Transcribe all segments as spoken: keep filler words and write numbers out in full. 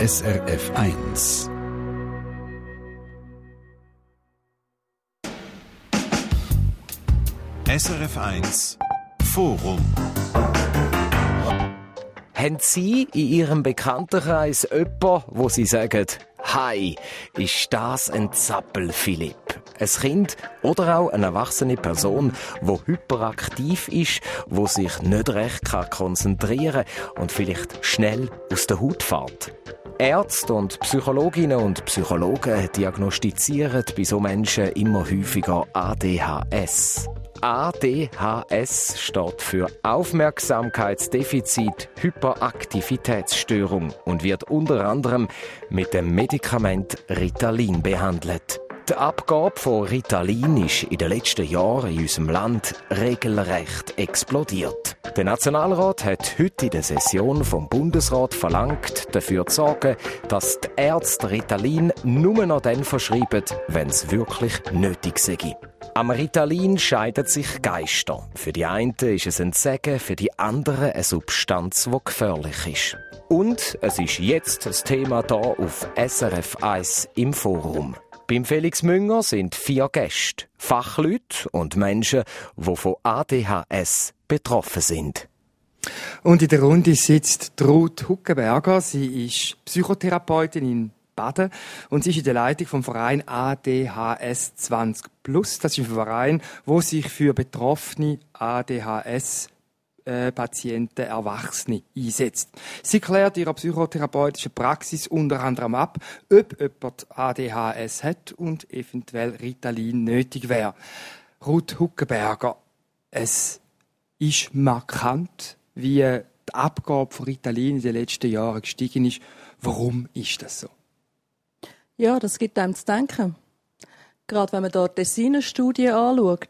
S R F eins. S R F eins Forum. Haben Sie in Ihrem Bekanntenkreis jemanden, wo Sie sagen, «Hi, ist das ein Zappel, Philipp?» Ein Kind oder auch eine erwachsene Person, die hyperaktiv ist, die sich nicht recht konzentrieren kann und vielleicht schnell aus der Haut fährt. Ärzte und Psychologinnen und Psychologen diagnostizieren bei so Menschen immer häufiger A D H S. A D H S steht für Aufmerksamkeitsdefizit Hyperaktivitätsstörung und wird unter anderem mit dem Medikament Ritalin behandelt. Die Abgabe von Ritalin ist in den letzten Jahren in unserem Land regelrecht explodiert. Der Nationalrat hat heute in der Session vom Bundesrat verlangt, dafür zu sorgen, dass die Ärzte Ritalin nur noch dann verschreiben, wenn es wirklich nötig sei. Am Ritalin scheiden sich Geister. Für die einen ist es ein Segen, für die anderen eine Substanz, die gefährlich ist. Und es ist jetzt das Thema hier auf S R F eins im Forum. Beim Felix Münger sind vier Gäste, Fachleute und Menschen, die von A D H S betroffen sind. Und in der Runde sitzt Ruth Huckenberger. Sie ist Psychotherapeutin in Baden und sie ist in der Leitung vom Verein A D H S zwanzig plus. Das ist ein Verein, wo sich für betroffene A D H S Äh, Patienten, Erwachsene einsetzt. Sie klärt ihre psychotherapeutische Praxis unter anderem ab, ob jemand A D H S hat und eventuell Ritalin nötig wäre. Ruth Huckenberger, es ist markant, wie die Abgabe von Ritalin in den letzten Jahren gestiegen ist. Warum ist das so? Ja, das gibt einem zu denken. Gerade wenn man dort die Tessin-Studie anschaut,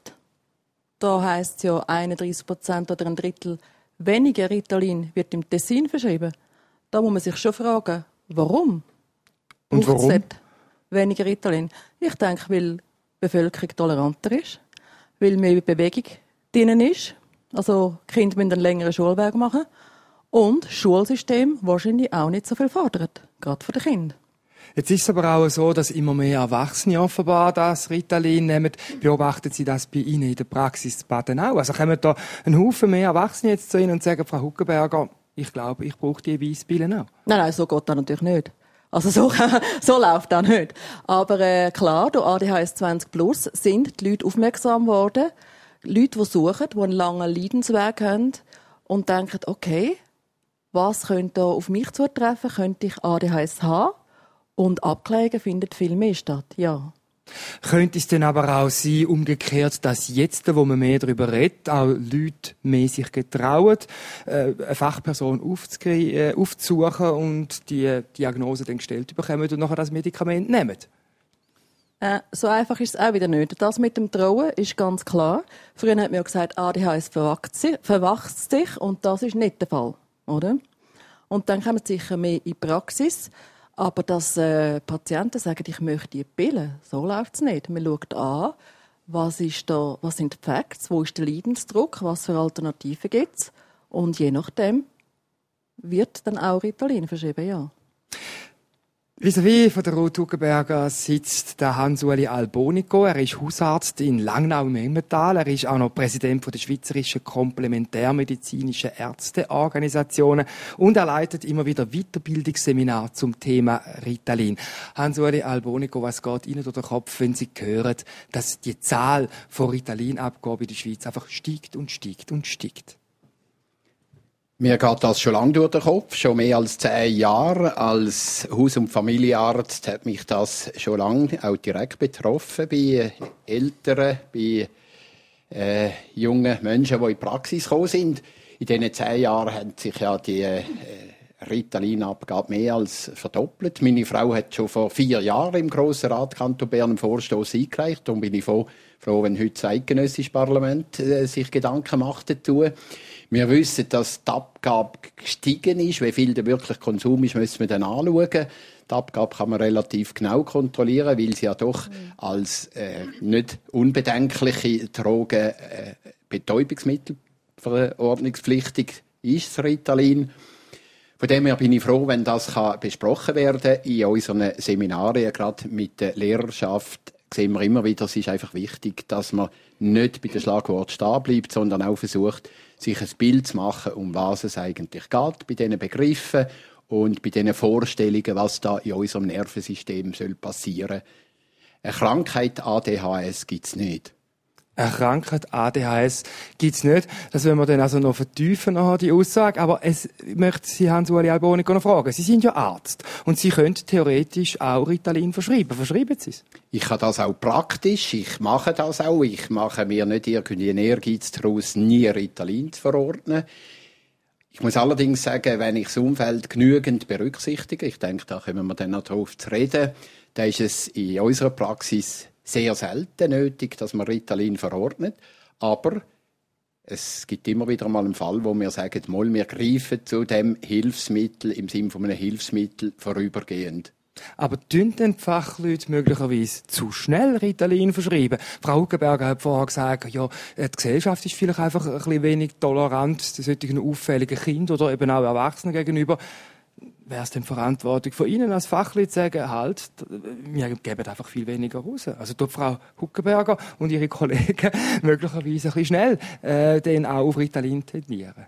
da heisst es ja, einunddreissig Prozent oder ein Drittel weniger Ritalin wird im Tessin verschrieben. Da muss man sich schon fragen, warum? Und warum? Nicht weniger Ritalin. Ich denke, weil die Bevölkerung toleranter ist, weil mehr Bewegung drin ist. Also die Kinder müssen einen längeren Schulweg machen. Und das Schulsystem wahrscheinlich auch nicht so viel fordert, gerade für die Kinder. Jetzt ist es aber auch so, dass immer mehr Erwachsene offenbar das Ritalin nehmen. Beobachten Sie das bei Ihnen in der Praxis zu Baden auch? Also kommen da ein Haufen mehr Erwachsene jetzt zu Ihnen und sagen, Frau Huckenberger, ich glaube, ich brauche die Weissbillen auch. Nein, nein, so geht das natürlich nicht. Also so, so läuft das nicht. Aber äh, klar, durch A D H S zwanzig plus sind die Leute aufmerksam geworden. Leute, die suchen, die einen langen Leidensweg haben und denken, okay, was könnte da auf mich zutreffen? Könnte ich A D H S haben? Und Abklärungen findet viel mehr statt, ja. Könnte es denn aber auch sein, umgekehrt, dass jetzt, wo man mehr darüber redet, auch Leute mehr sich getrauen, eine Fachperson aufzusuchen und die Diagnose dann gestellt bekommen und nachher das Medikament nehmen? Äh, so einfach ist es auch wieder nicht. Das mit dem Trauen ist ganz klar. Früher hat man ja gesagt, A D H S verwachst sich und das ist nicht der Fall, oder? Und dann kommen sie sicher mehr in die Praxis. Aber dass äh, Patienten sagen, ich möchte die Pille, so läuft es nicht. Man schaut an, was, ist da, was sind die Facts, wo ist der Leidensdruck, was für Alternativen gibt es. Und je nachdem wird dann auch Ritalin verschrieben, ja. Vis-à-vis von der Ruth Huckenberger sitzt der Hans-Uli Albonico. Er ist Hausarzt in Langnau im Emmental. Er ist auch noch Präsident der Schweizerischen Komplementärmedizinischen Ärzteorganisationen und er leitet immer wieder Weiterbildungsseminare zum Thema Ritalin. Hans-Uli Albonico, was geht Ihnen durch den Kopf, wenn Sie hören, dass die Zahl von Ritalin-Abgaben in der Schweiz einfach steigt und steigt und steigt? Mir geht das schon lange durch den Kopf, schon mehr als zehn Jahre. Als Haus- und Familienarzt hat mich das schon lange auch direkt betroffen, bei Eltern, bei äh, jungen Menschen, die in die Praxis gekommen sind. In diesen zehn Jahren hat sich ja die äh, Ritalin-Abgabe mehr als verdoppelt. Meine Frau hat schon vor vier Jahren im Grossen Rat Kanton Bern einen Vorstoss eingereicht. Darum bin ich froh, froh wenn heute das eidgenössische Parlament äh, sich Gedanken macht dazu. Wir wissen, dass die Abgabe gestiegen ist. Wie viel der wirklich Konsum ist, müssen wir dann anschauen. Die Abgabe kann man relativ genau kontrollieren, weil sie ja doch mhm. als äh, nicht unbedenkliche Drogen äh, Betäubungsmittel verordnungspflichtig ist, das Ritalin. Von dem her bin ich froh, wenn das kann besprochen werden kann. In unseren Seminarien, gerade mit der Lehrerschaft, sehen wir immer wieder, es ist einfach wichtig, dass man nicht bei dem Schlagwort stehen bleibt, sondern auch versucht, sich ein Bild zu machen, um was es eigentlich geht, bei diesen Begriffen und bei diesen Vorstellungen, was da in unserem Nervensystem soll passieren. Eine Krankheit A D H S gibt es nicht. Eine Krankheit A D H S gibt's nicht. Das wollen wir dann also noch vertiefen, nachher, die Aussage. Aber es möchte Sie, Hans-Uli Albonico, noch fragen. Sie sind ja Arzt. Und Sie können theoretisch auch Ritalin verschreiben. Verschreiben Sie es? Ich kann das auch praktisch. Ich mache das auch. Ich mache mir nicht irgendwie einen Ehrgeiz daraus, nie Ritalin zu verordnen. Ich muss allerdings sagen, wenn ich das Umfeld genügend berücksichtige, ich denke, da kommen wir dann noch drauf zu reden, dann ist es in unserer Praxis sehr selten nötig, dass man Ritalin verordnet. Aber es gibt immer wieder mal einen Fall, wo wir sagen, mal, wir greifen zu dem Hilfsmittel im Sinne von einem Hilfsmittel vorübergehend. Aber tun denn die Fachleute möglicherweise zu schnell Ritalin verschreiben? Frau Huggenberger hat vorher gesagt, ja, die Gesellschaft ist vielleicht einfach ein bisschen wenig tolerant solchen auffälligen Kindern oder eben auch Erwachsenen gegenüber. Wäre es denn Verantwortung von Ihnen als Fachleute zu sagen, halt, wir geben einfach viel weniger raus? Also tut Frau Huggenberger und ihre Kollegen möglicherweise ein bisschen schnell äh, den auch auf Ritalin tendieren?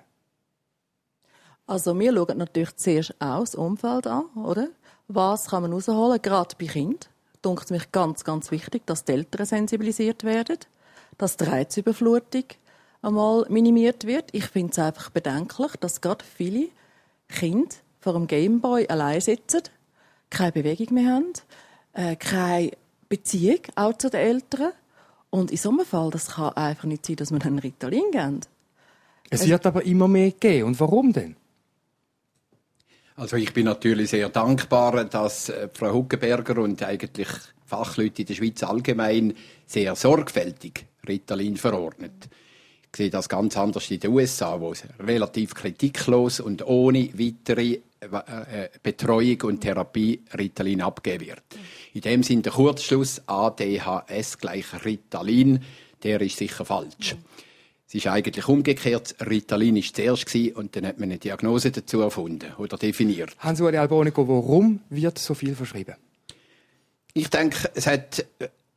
Also wir schauen natürlich zuerst auch das Umfeld an, oder? Was kann man rausholen, gerade bei Kindern? Dunkt es mich ganz, ganz wichtig, dass die Eltern sensibilisiert werden, dass die Reizüberflutung einmal minimiert wird. Ich finde es einfach bedenklich, dass gerade viele Kinder vor dem Gameboy allein sitzen, keine Bewegung mehr haben, äh, keine Beziehung auch zu den Eltern. Und in so einem Fall, das kann einfach nicht sein, dass man einen Ritalin geben. Es also, wird aber immer mehr geben. Und warum denn? Also ich bin natürlich sehr dankbar, dass äh, Frau Huggenberger und eigentlich Fachleute in der Schweiz allgemein sehr sorgfältig Ritalin verordnet. Ich sehe das ganz anders in den U S A, wo es relativ kritiklos und ohne weitere äh, Betreuung und Therapie Ritalin abgegeben wird. In dem Sinne der Kurzschluss A D H S gleich Ritalin, der ist sicher falsch. Es ist eigentlich umgekehrt. Ritalin war zuerst und dann hat man eine Diagnose dazu erfunden oder definiert. Hans-Uli Albonico, warum wird so viel verschrieben? Ich denke, es hat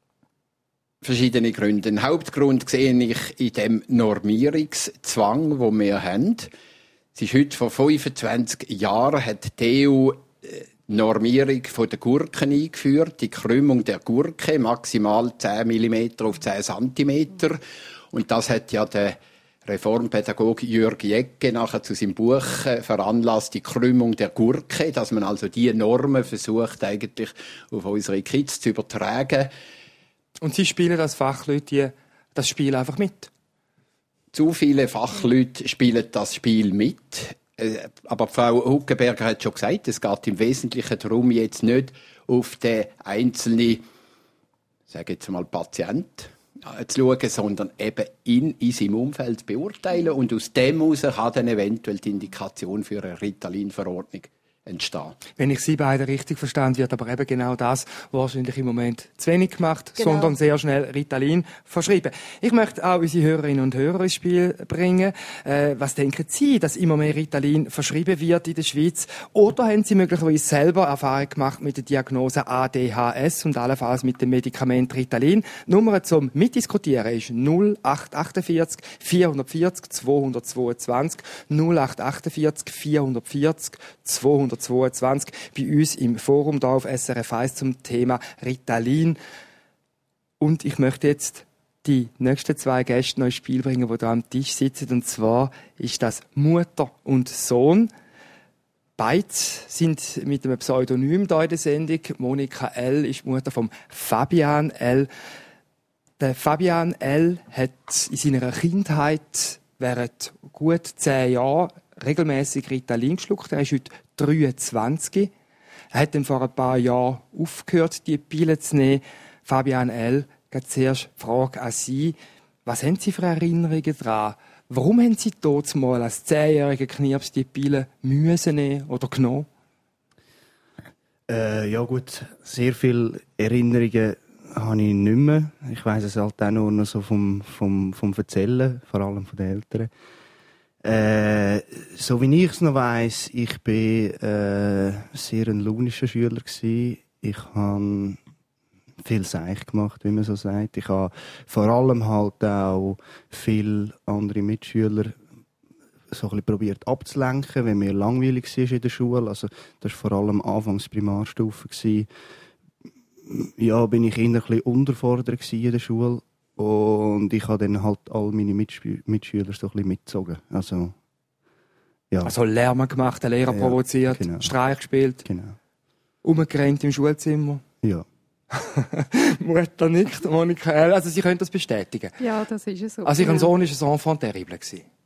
verschiedene Gründe. Den Hauptgrund sehe ich in dem Normierungszwang, den wir haben. Es ist heute vor fünfundzwanzig Jahren hat die E U die Normierung der Gurken eingeführt, die Krümmung der Gurke, maximal zehn Millimeter auf zehn Zentimeter. Und das hat ja der Reformpädagoge Jürg Jegge nachher zu seinem Buch veranlasst, die Krümmung der Gurke, dass man also die Normen versucht, eigentlich auf unsere Kids zu übertragen. Und Sie spielen als Fachleute das Spiel einfach mit? Zu viele Fachleute spielen das Spiel mit. Aber Frau Huggenberger hat schon gesagt, es geht im Wesentlichen darum, jetzt nicht auf den einzelnen, sage jetzt mal, Patient zu schauen, sondern eben ihn in seinem Umfeld zu beurteilen. Und aus dem heraus kann dann eventuell die Indikation für eine Ritalin-Verordnung entstehen. Wenn ich Sie beide richtig verstanden, wird aber eben genau das wahrscheinlich im Moment zu wenig gemacht, genau. sondern sehr schnell Ritalin verschrieben. Ich möchte auch unsere Hörerinnen und Hörer ins Spiel bringen. Äh, was denken Sie, dass immer mehr Ritalin verschrieben wird in der Schweiz? Oder haben Sie möglicherweise selber Erfahrung gemacht mit der Diagnose A D H S und allenfalls mit dem Medikament Ritalin? Die Nummer zum Mitdiskutieren ist null acht achtundvierzig vierhundertvierzig zweihundertzweiundzwanzig null acht achtundvierzig vierhundertvierzig zweihundertzweiundzwanzig bei uns im Forum da auf S R F eins zum Thema Ritalin. Und ich möchte jetzt die nächsten zwei Gäste noch ins Spiel bringen, die da am Tisch sitzen. Und zwar ist das Mutter und Sohn. Beide sind mit einem Pseudonym da in der Sendung. Monika L. ist die Mutter von Fabian L. Der Fabian L. hat in seiner Kindheit während gut zehn Jahren regelmäßig Ritalin geschluckt. Er ist heute dreiundzwanzig. Er hat dann vor ein paar Jahren aufgehört, die Pille zu nehmen. Fabian L., zuerst Frage an Sie. Was haben Sie für Erinnerungen daran? Warum haben Sie dort mal als zehnjähriger Knirps die Pille müssen nehmen oder genommen? Äh, ja gut, sehr viele Erinnerungen habe ich nicht mehr. Ich weiss es halt auch nur noch so vom, vom, vom Erzählen, vor allem von den Eltern. Äh, so wie ich es noch weiss, ich bin äh, sehr ein launischer Schüler gsi. Ich habe viel Seich gemacht, wie man so sagt. Ich habe vor allem halt auch viele andere Mitschüler so ein bisschen probiert abzulenken, wenn mir langweilig war in der Schule. Also das war vor allem anfangs Primarstufe gsi. Ja, bin ich eher ein bisschen unterfordert gsi in der Schule. Und ich habe dann halt all meine Mitschü- Mitschüler so ein bisschen mitgezogen. Also, ja. Also Lärm gemacht, den Lehrer Ja, provoziert, genau. Streich gespielt, Genau. umgerannt im Schulzimmer. Ja. Mutter nickt, Monika L. Also Sie können das bestätigen. Ja, das ist es so. Also Ihr Genau. Sohn war ein Enfant terrible.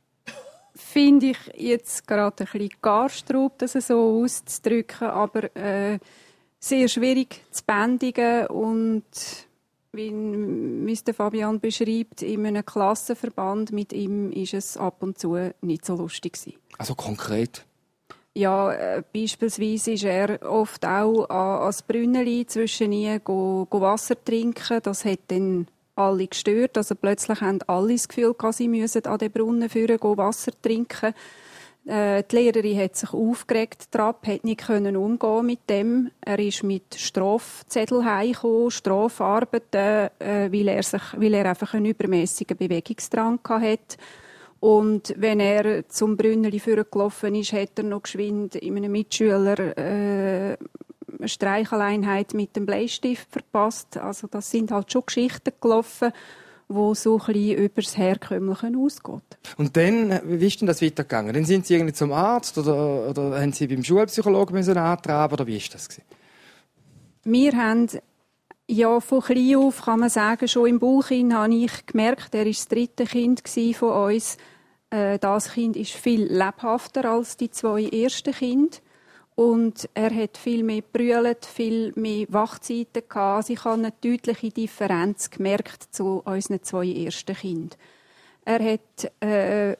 Finde ich jetzt gerade ein bisschen Garstrub, das so auszudrücken, aber äh, sehr schwierig zu bändigen und wie Mister Fabian beschreibt, in einem Klassenverband mit ihm ist es ab und zu nicht so lustig gewesen. Also konkret? Ja, äh, beispielsweise ist er oft auch an, ans Brünneli zwischen ihnen go, go Wasser trinken. Das hat dann alle gestört. Also plötzlich haben alle das Gefühl, dass sie müssen an den Brunnen führen, go Wasser trinken. Äh, die Lehrerin hat sich aufgeregt, Trapp, hat nicht können umgehen mit dem. Er ist mit Strafzettel heimgekommen, Strafarbeiten, äh, weil er sich, weil er einfach einen übermäßigen Bewegungsdrang hatte. Und wenn er zum Brünneli vorgelaufen ist, hat er noch geschwind in einem Mitschüler äh, eine Streicheleinheit mit dem Bleistift verpasst. Also das sind halt schon Geschichten gelaufen, wo so ein bisschen über das Herkömmliche ausgeht. Und dann, wie ist denn das weitergegangen? Dann sind Sie irgendwie zum Arzt oder, oder haben Sie beim Schulpsychologen müssen antraben oder wie ist das gewesen? Wir haben ja von klein auf, kann man sagen, schon im Bauch hin habe ich gemerkt, er war das dritte Kind von uns. Äh, das Kind ist viel lebhafter als die zwei ersten Kinder. Und er hat viel mehr gebrüllt, viel mehr Wachzeiten gehabt. Also ich habe eine deutliche Differenz gemerkt zu unseren zwei ersten Kindern. Er hat äh,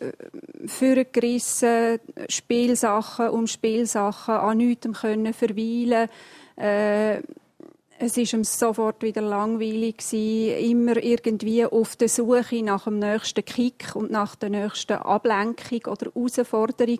vorgerissen, Spielsachen um Spielsachen, an nichts können verweilen. Äh, es war ihm sofort wieder langweilig gewesen, immer irgendwie auf der Suche nach dem nächsten Kick und nach der nächsten Ablenkung oder Herausforderung.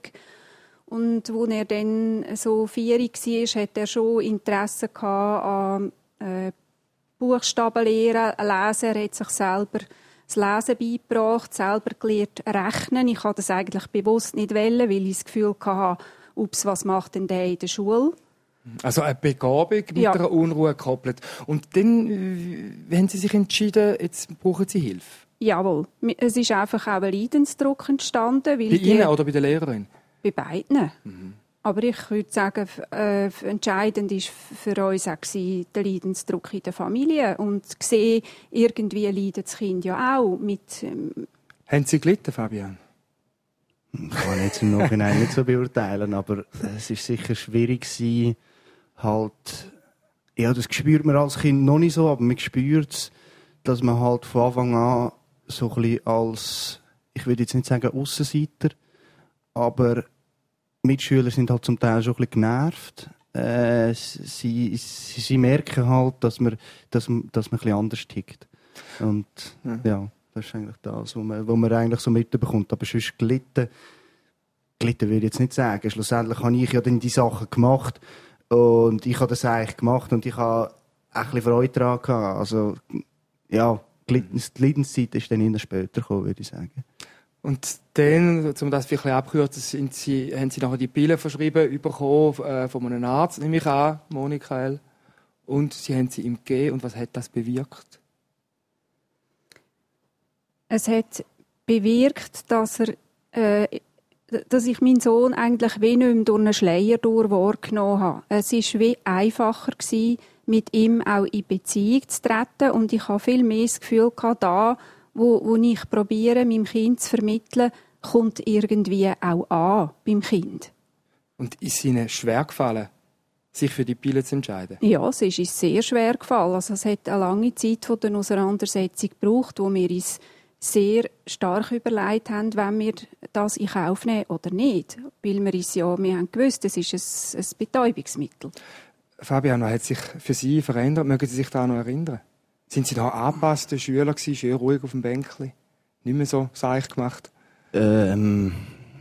Und als er dann so vierig war, hatte er schon Interesse an äh, Buchstabenlehre, Lesen. Er hat sich selber das Lesen beigebracht, selber gelernt rechnen. Ich habe das eigentlich bewusst nicht wollen, weil ich das Gefühl hatte, ups, was macht denn der in der Schule? Also eine Begabung mit Ja. einer Unruhe gekoppelt. Und dann äh, haben Sie sich entschieden, jetzt brauchen Sie Hilfe. Jawohl. Es ist einfach auch ein Leidensdruck entstanden. Weil Bei die, Ihnen oder bei der Lehrerin? Bei beiden. Mhm. Aber ich würde sagen, äh, entscheidend war für uns auch der Leidensdruck in der Familie. Und gesehen, irgendwie leidet das Kind ja auch mit. Ähm Haben Sie gelitten, Fabian? Kann ich jetzt im Nachhinein nicht so beurteilen, aber es ist sicher schwierig gewesen, halt, ja, das spürt man als Kind noch nicht so, aber man spürt es, dass man halt von Anfang an so ein bisschen als, ich würde jetzt nicht sagen Aussenseiter, aber Mitschüler sind halt zum Teil schon ein bisschen genervt. Äh, sie, sie, sie merken halt, dass man, dass, dass man ein bisschen anders tickt. Und ja. ja, das ist eigentlich das, was man, was man eigentlich so mitbekommt. Aber sonst gelitten, gelitten würde ich jetzt nicht sagen. Schlussendlich habe ich ja dann die Sachen gemacht und ich habe das eigentlich gemacht und ich habe ein bisschen Freude daran gehabt. Also, ja, die Leidenszeit ist dann eher später gekommen, würde ich sagen. Und dann, um das vielleicht abzukürzen, sind Sie, haben Sie nachher die Pille verschrieben bekommen äh, von einem Arzt, nehme ich an, Monika. Und Sie haben sie ihm gegeben. Und was hat das bewirkt? Es hat bewirkt, dass er, äh, dass ich meinen Sohn eigentlich wie nicht mehr durch einen Schleier durch wahrgenommen habe. Es war wie einfacher gewesen, mit ihm auch in Beziehung zu treten. Und ich habe viel mehr das Gefühl gehabt, da, wo, wo ich probiere, meinem Kind zu vermitteln, kommt irgendwie auch an beim Kind. Und ist es Ihnen schwer gefallen, sich für die Pille zu entscheiden? Ja, es ist uns sehr schwer gefallen. Also es hat eine lange Zeit von der Auseinandersetzung gebraucht, wo wir uns sehr stark überlegt haben, wenn wir das in Kauf nehmen oder nicht. Weil wir uns ja, wir haben gewusst, es ist ein, ein Betäubungsmittel. Fabian, was hat sich für Sie verändert? Mögen Sie sich daran noch erinnern? Sind Sie da angepasste Schüler gewesen, schön ruhig auf dem Bänkli? Nicht mehr so seich gemacht? Ähm,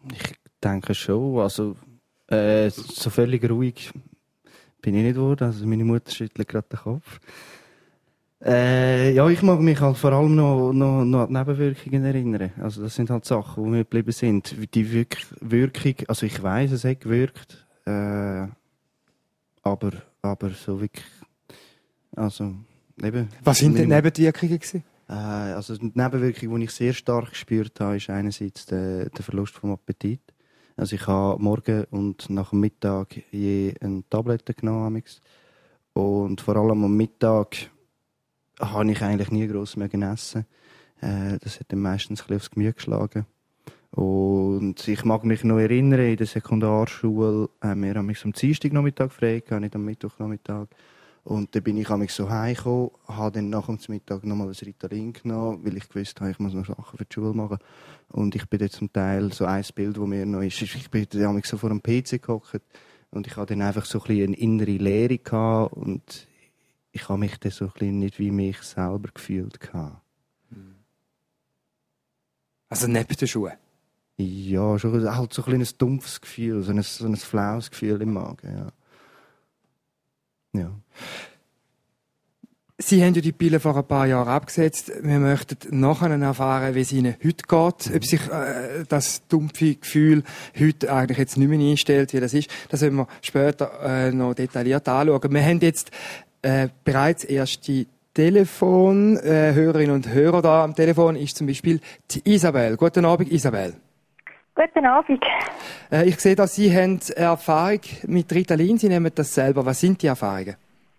Ich denke schon. Also, äh, so völlig ruhig bin ich nicht geworden. Also, meine Mutter schüttelt gerade den Kopf. Äh, ja, ich mag mich halt vor allem noch, noch, noch an die Nebenwirkungen erinnern. Also, das sind halt Sachen, die mir geblieben sind. Die Wirk Wirkung, also ich weiss, es hat gewirkt. Äh, aber, aber so wirklich, also, eben. Was sind denn Nebenwirkungen gewesen? Äh, also, die Nebenwirkung, die ich sehr stark gespürt habe, ist einerseits der, der Verlust vom Appetit. Also, ich habe morgen und nach dem Mittag je eine Tablette genommen. Und vor allem am Mittag habe ich eigentlich nie gross mehr gegessen. Äh, das hat dann meistens ein bisschen aufs Gemüse geschlagen. Und ich mag mich noch erinnern, in der Sekundarschule haben wir am Dienstagnachmittag frei gehabt, nicht am Mittwochnachmittag. Und dann bin ich so heimgekommen, habe dann nach dem Mittag nochmal ein Ritalin genommen, weil ich gewusst habe, ich muss noch Sachen für die Schule machen. Und ich bin dann zum Teil, so ein Bild, das mir noch ist, ich bin dann so vor dem P C gehockt und ich hatte dann einfach so ein bisschen eine innere Leere gehabt und ich habe mich dann so ein bisschen nicht wie mich selber gefühlt gehabt. Also neben den Schuhen? Ja, schon halt so ein kleines dumpfes Gefühl, so ein, so ein flaues Gefühl im Magen, ja. Ja. Sie haben ja die Pille vor ein paar Jahren abgesetzt. Wir möchten nachher erfahren, wie es Ihnen heute geht. Ob sich äh, das dumpfe Gefühl heute eigentlich jetzt nicht mehr einstellt, wie das ist. Das werden wir später äh, noch detailliert anschauen. Wir haben jetzt äh, bereits erste Telefonhörerinnen äh, und Hörer da. Am Telefon ist zum Beispiel die Isabel. Guten Abend, Isabel. Guten Abend. Äh, ich sehe, dass Sie haben Erfahrung mit Ritalin. Sie nehmen das selber. Was sind die Erfahrungen?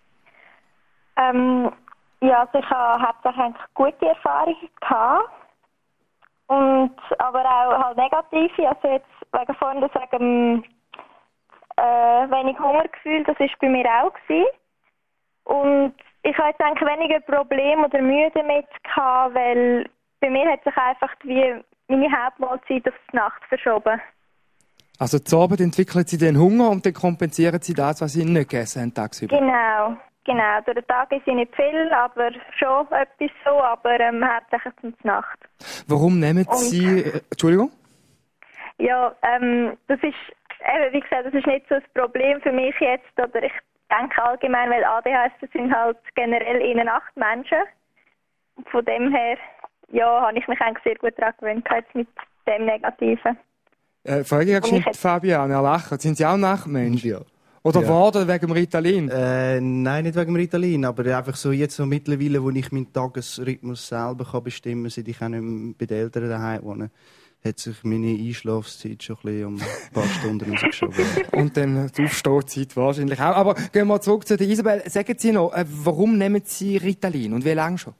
Ähm, ja, also ich habe hauptsächlich gute Erfahrungen gehabt. Und, aber auch halt negative. Also jetzt wegen vorhin wegen äh, wenig Hungergefühl, das war bei mir auch gewesen. Und ich habe jetzt eigentlich weniger Probleme oder Mühe damit gehabt, weil bei mir hat sich einfach wie meine Hauptmahlzeit auf die Nacht verschoben. Also zu Abend entwickeln Sie den Hunger und dann kompensieren Sie das, was Sie nicht gegessen haben tagsüber? Genau, genau. Durch den Tag ist nicht viel, aber schon etwas so, aber ähm, hauptsächlich zur Nacht. Warum nehmen Sie... Äh, Entschuldigung? Ja, ähm, das ist, eben, wie gesagt, das ist nicht so das Problem für mich jetzt, oder ich denke allgemein, weil A D H S, das sind halt generell innen acht Menschen. Und von dem her, ja, habe ich mich eigentlich sehr gut daran gewöhnt, jetzt mit dem Negativen. Äh, Frage ich jetzt Fabian, er lacht. Sind Sie auch Nachtmensch? Ja. Oder ja. war das wegen dem Ritalin? Äh, nein, nicht wegen dem Ritalin, aber einfach so jetzt so mittlerweile, wo ich meinen Tagesrhythmus selber kann bestimmen kann, seit ich auch nicht mehr bei den Eltern daheim wohne, hat sich meine Einschlafzeit schon ein bisschen um ein paar Stunden rausgeschoben. Und dann die Aufstehzeit wahrscheinlich auch. Aber gehen wir zurück zu der Isabel. Sagen Sie noch, äh, warum nehmen Sie Ritalin und wie lange schon?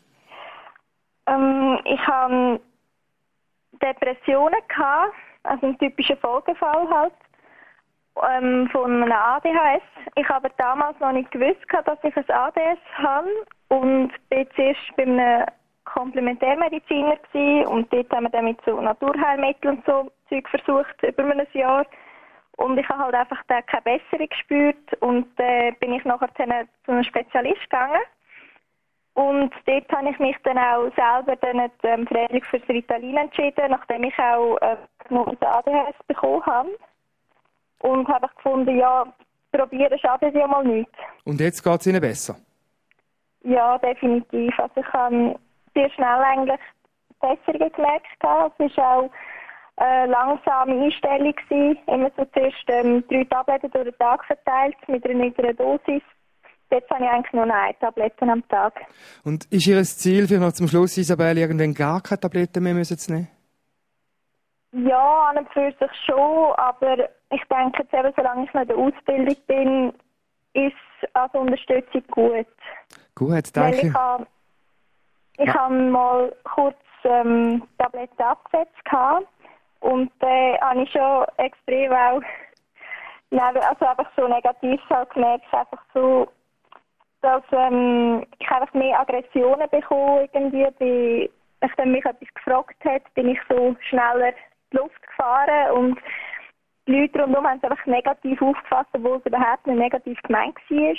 Ähm, ich hatte Depressionen gehabt, also einen typischen Folgefall halt, ähm, von einem A D H S. Ich habe damals noch nicht gewusst, dass ich ein A D S habe und bin zuerst bei einem Komplementärmediziner gewesen, und dort haben wir dann mit so Naturheilmitteln und so Zeug versucht über ein Jahr. Und ich habe halt einfach da keine Besserung gespürt und äh, bin ich nachher zu einem Spezialist gegangen. Und dort habe ich mich dann auch selber dann ähm, freiwillig für das Ritalin entschieden, nachdem ich auch äh, noch ein A D H S bekommen habe. Und habe ich gefunden, ja, probieren schadet ja mal nichts. Und jetzt geht es Ihnen besser? Ja, definitiv. Also ich habe sehr schnell eigentlich Besserungen gemerkt. Es war auch eine langsame Einstellung gewesen. Immer so zuerst ähm, drei Tabletten durch den Tag verteilt mit einer niedrigen Dosis. Jetzt habe ich eigentlich nur noch eine Tablette am Tag. Und ist Ihr Ziel für noch zum Schluss, Isabel, irgendwann gar keine Tabletten mehr müssen zu nehmen? Ja, an und für sich schon, aber ich denke jetzt eben, solange ich noch in der Ausbildung bin, ist als Unterstützung gut. Gut, danke. Weil ich habe ich ja. habe mal kurz ähm, Tabletten abgesetzt gehabt und äh, habe ich schon extrem auch also einfach so negativ halt gemerkt, einfach so, dass ähm, ich einfach mehr Aggressionen bekomme irgendwie. Bei, nachdem mich etwas gefragt hat, bin ich so schneller in die Luft gefahren und die Leute rundherum haben es einfach negativ aufgefasst, obwohl es überhaupt nicht negativ gemeint war.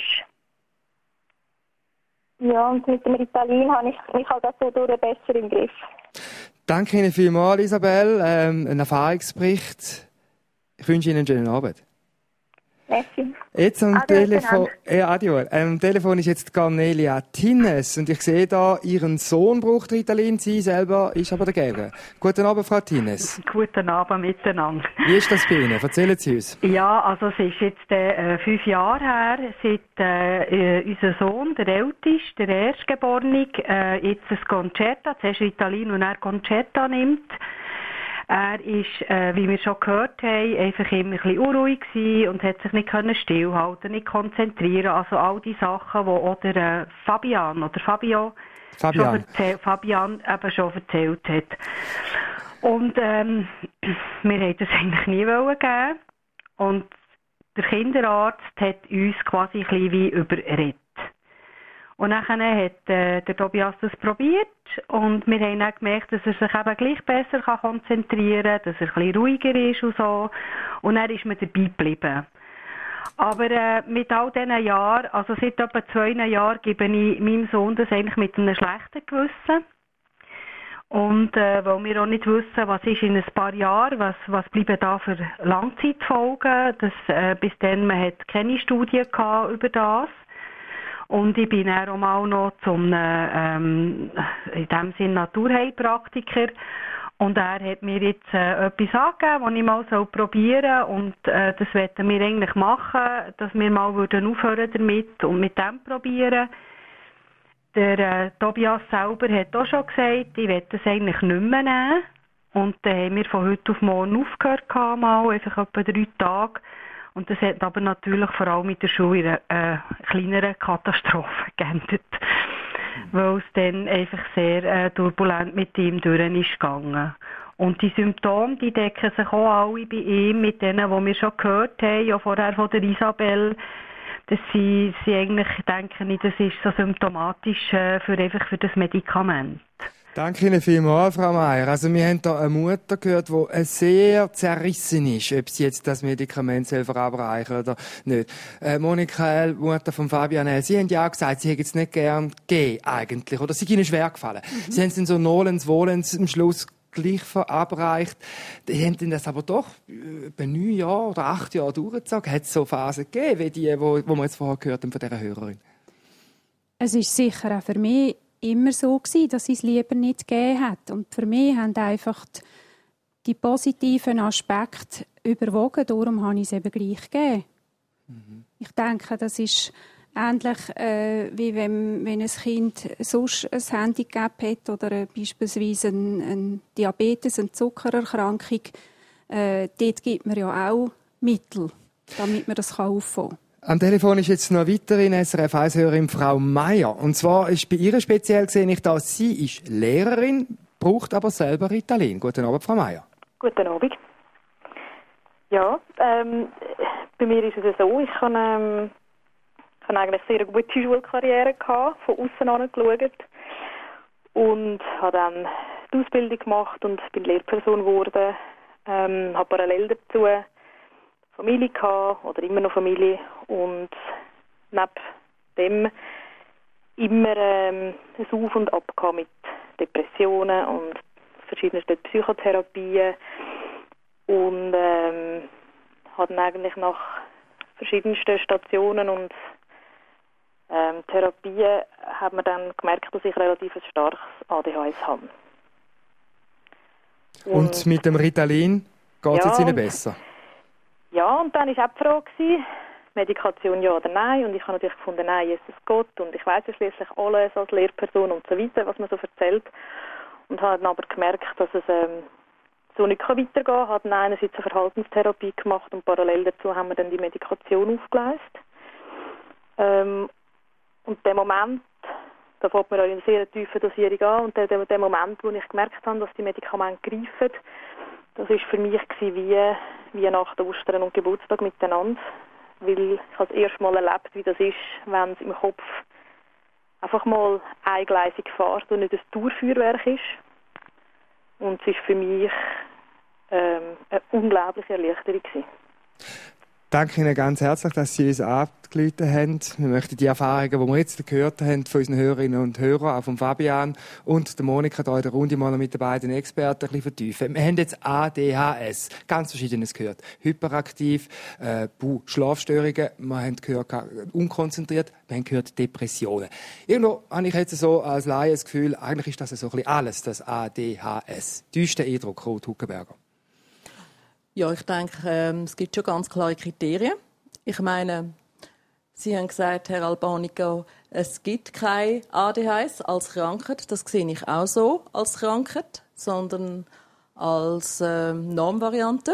Ja, und mit dem Ritalin habe ich mich halt auch so durch besser im Griff. Danke Ihnen vielmals, Isabel. Ähm, ein Erfahrungsbericht. Ich wünsche Ihnen einen schönen Abend. Merci. Jetzt am Adios Telefon, ja, adios. Am Telefon ist jetzt Cornelia Tinnes und ich sehe da, Ihren Sohn braucht Ritalin, sie selber ist aber dagegen. Guten Abend, Frau Tinnes. Guten Abend miteinander. Wie ist das bei Ihnen? Erzählen Sie uns. Ja, also es ist jetzt äh, fünf Jahre her, seit äh, unser Sohn, der Älteste, der Erstgeborene, äh, jetzt ein Concerta, zuerst Ritalin und dann Concerta nimmt. Er ist, äh, wie wir schon gehört haben, einfach immer ein bisschen unruhig gewesen und hat sich nicht können stillhalten, nicht konzentrieren. Also all die Sachen, die auch der äh, Fabian oder Fabio Fabian. Schon erzähl- Fabian eben schon erzählt hat. Und ähm, wir wollten das eigentlich nie wollen geben. Und der Kinderarzt hat uns quasi ein bisschen wie überredet. Und dann hat äh, der Tobias das probiert und wir haben dann gemerkt, dass er sich eben gleich besser kann konzentrieren kann, dass er ein bisschen ruhiger ist und so. Und dann ist man dabei geblieben. Aber äh, mit all diesen Jahren, also seit etwa zwei Jahren, gebe ich meinem Sohn das eigentlich mit einem schlechten Gewissen. Und äh, weil wir auch nicht wissen, was ist in ein paar Jahren, was, was bleiben da für Langzeitfolgen. Das, äh, bis dann, man hat keine Studie gehabt über das. Und ich bin dann auch mal noch zum, ähm, in dem Sinne Naturheilpraktiker. Und er hat mir jetzt äh, etwas angegeben, das ich mal soll probieren soll. Und äh, das wollten wir eigentlich machen, dass wir mal würden aufhören damit und mit dem probieren. Der äh, Tobias selber hat auch schon gesagt, ich will das eigentlich nicht mehr nehmen. Und dann haben wir von heute auf morgen aufgehört, mal, einfach etwa drei Tage. Und das hat aber natürlich vor allem mit der Schule in einer äh, kleineren Katastrophe geendet, weil es dann einfach sehr äh, turbulent mit ihm durch ist gegangen. Und die Symptome, die decken sich auch alle bei ihm mit denen, die wir schon gehört haben, ja vorher von der Isabel. Das sie, sie eigentlich denken, das ist so symptomatisch äh, für einfach für das Medikament. Danke Ihnen vielmals, Frau Meier. Also wir haben hier eine Mutter gehört, die sehr zerrissen ist, ob sie jetzt das Medikament selber verabreichen oder nicht. Äh, Monika L., Mutter von Fabian L., Sie haben ja auch gesagt, Sie hätten es nicht gern gegeben eigentlich, oder sie Ihnen schwer gefallen. Mhm. Sie haben es dann so nolens, wohlens am Schluss gleich verabreicht. Die haben das aber doch bei neun Jahren oder acht Jahren durchgezogen. Hat es so Phasen gegeben, wie die, wo, wo wir jetzt vorher gehört haben von dieser Hörerin? Es ist sicher auch für mich immer so gewesen, dass es lieber nicht gegeben hat. Und für mich haben einfach die, die positiven Aspekte überwogen. Darum habe ich es eben gleich gegeben. Mhm. Ich denke, das ist ähnlich, äh, wie wenn, wenn ein Kind sonst ein Handicap hat oder äh, beispielsweise ein, ein Diabetes, eine Zuckererkrankung. Äh, dort gibt man ja auch Mittel, damit man das auffangen kann. Am Telefon ist jetzt noch weiterhin S R F eins-Hörerin Frau Meier. Und zwar ist bei ihr speziell gesehen, ich da, sie ist Lehrerin, braucht aber selber Ritalin. Guten Abend, Frau Meier. Guten Abend. Ja, ähm, bei mir ist es so, ich habe, ähm, ich habe eigentlich eine sehr gute Schulkarriere gehabt, von außen angeschaut. Und habe dann die Ausbildung gemacht und bin Lehrperson geworden. Ähm, habe parallel dazu Familie gehabt, oder immer noch Familie, und neben dem immer ähm, ein Auf und Ab gehabt mit Depressionen und verschiedenen Psychotherapien, und ähm, habe dann eigentlich nach verschiedensten Stationen und ähm, Therapien hat man dann gemerkt, dass ich relativ ein starkes A D H S habe. Und, und mit dem Ritalin geht es ja, jetzt Ihnen besser? Ja, und dann war auch die Frage, Medikation ja oder nein. Und ich habe natürlich gefunden, nein, Jesus Gott. Und ich weiss ja schliesslich alles als Lehrperson und so weiter, was man so erzählt. Und habe dann aber gemerkt, dass es ähm, so nicht weitergehen kann. Ich habe dann einerseits eine Verhaltenstherapie gemacht und parallel dazu haben wir dann die Medikation aufgeleistet. Ähm, und der Moment, da fängt man eine sehr tiefe Dosierung an. Und der, der, der Moment, wo ich gemerkt habe, dass die Medikamente greifen, das war für mich wie, wie nach Ostern und Geburtstag miteinander. Weil ich das erste Mal erlebt, wie das ist, wenn es im Kopf einfach mal eingleisig fährt und nicht ein Dauerfeuerwerk ist. Und es war für mich ähm, eine unglaubliche Erleichterung gewesen. Danke Ihnen ganz herzlich, dass Sie uns angerufen haben. Wir möchten die Erfahrungen, die wir jetzt gehört haben, von unseren Hörerinnen und Hörern, auch von Fabian und der Monika hier in der Runde mal mit den beiden Experten ein bisschen vertiefen. Wir haben jetzt A D H S, ganz Verschiedenes gehört. Hyperaktiv, äh, Schlafstörungen, wir haben gehört, unkonzentriert, wir haben gehört Depressionen. Irgendwo habe ich jetzt so als Laie das Gefühl, eigentlich ist das so ein bisschen alles, das A D H S. Täuscht der Eindruck, Ruth Huckenberger? Ja, ich denke, ähm, es gibt schon ganz klare Kriterien. Ich meine, Sie haben gesagt, Herr Albanico, es gibt kein A D H S als Krankheit. Das sehe ich auch so als Krankheit, sondern als ähm, Normvariante.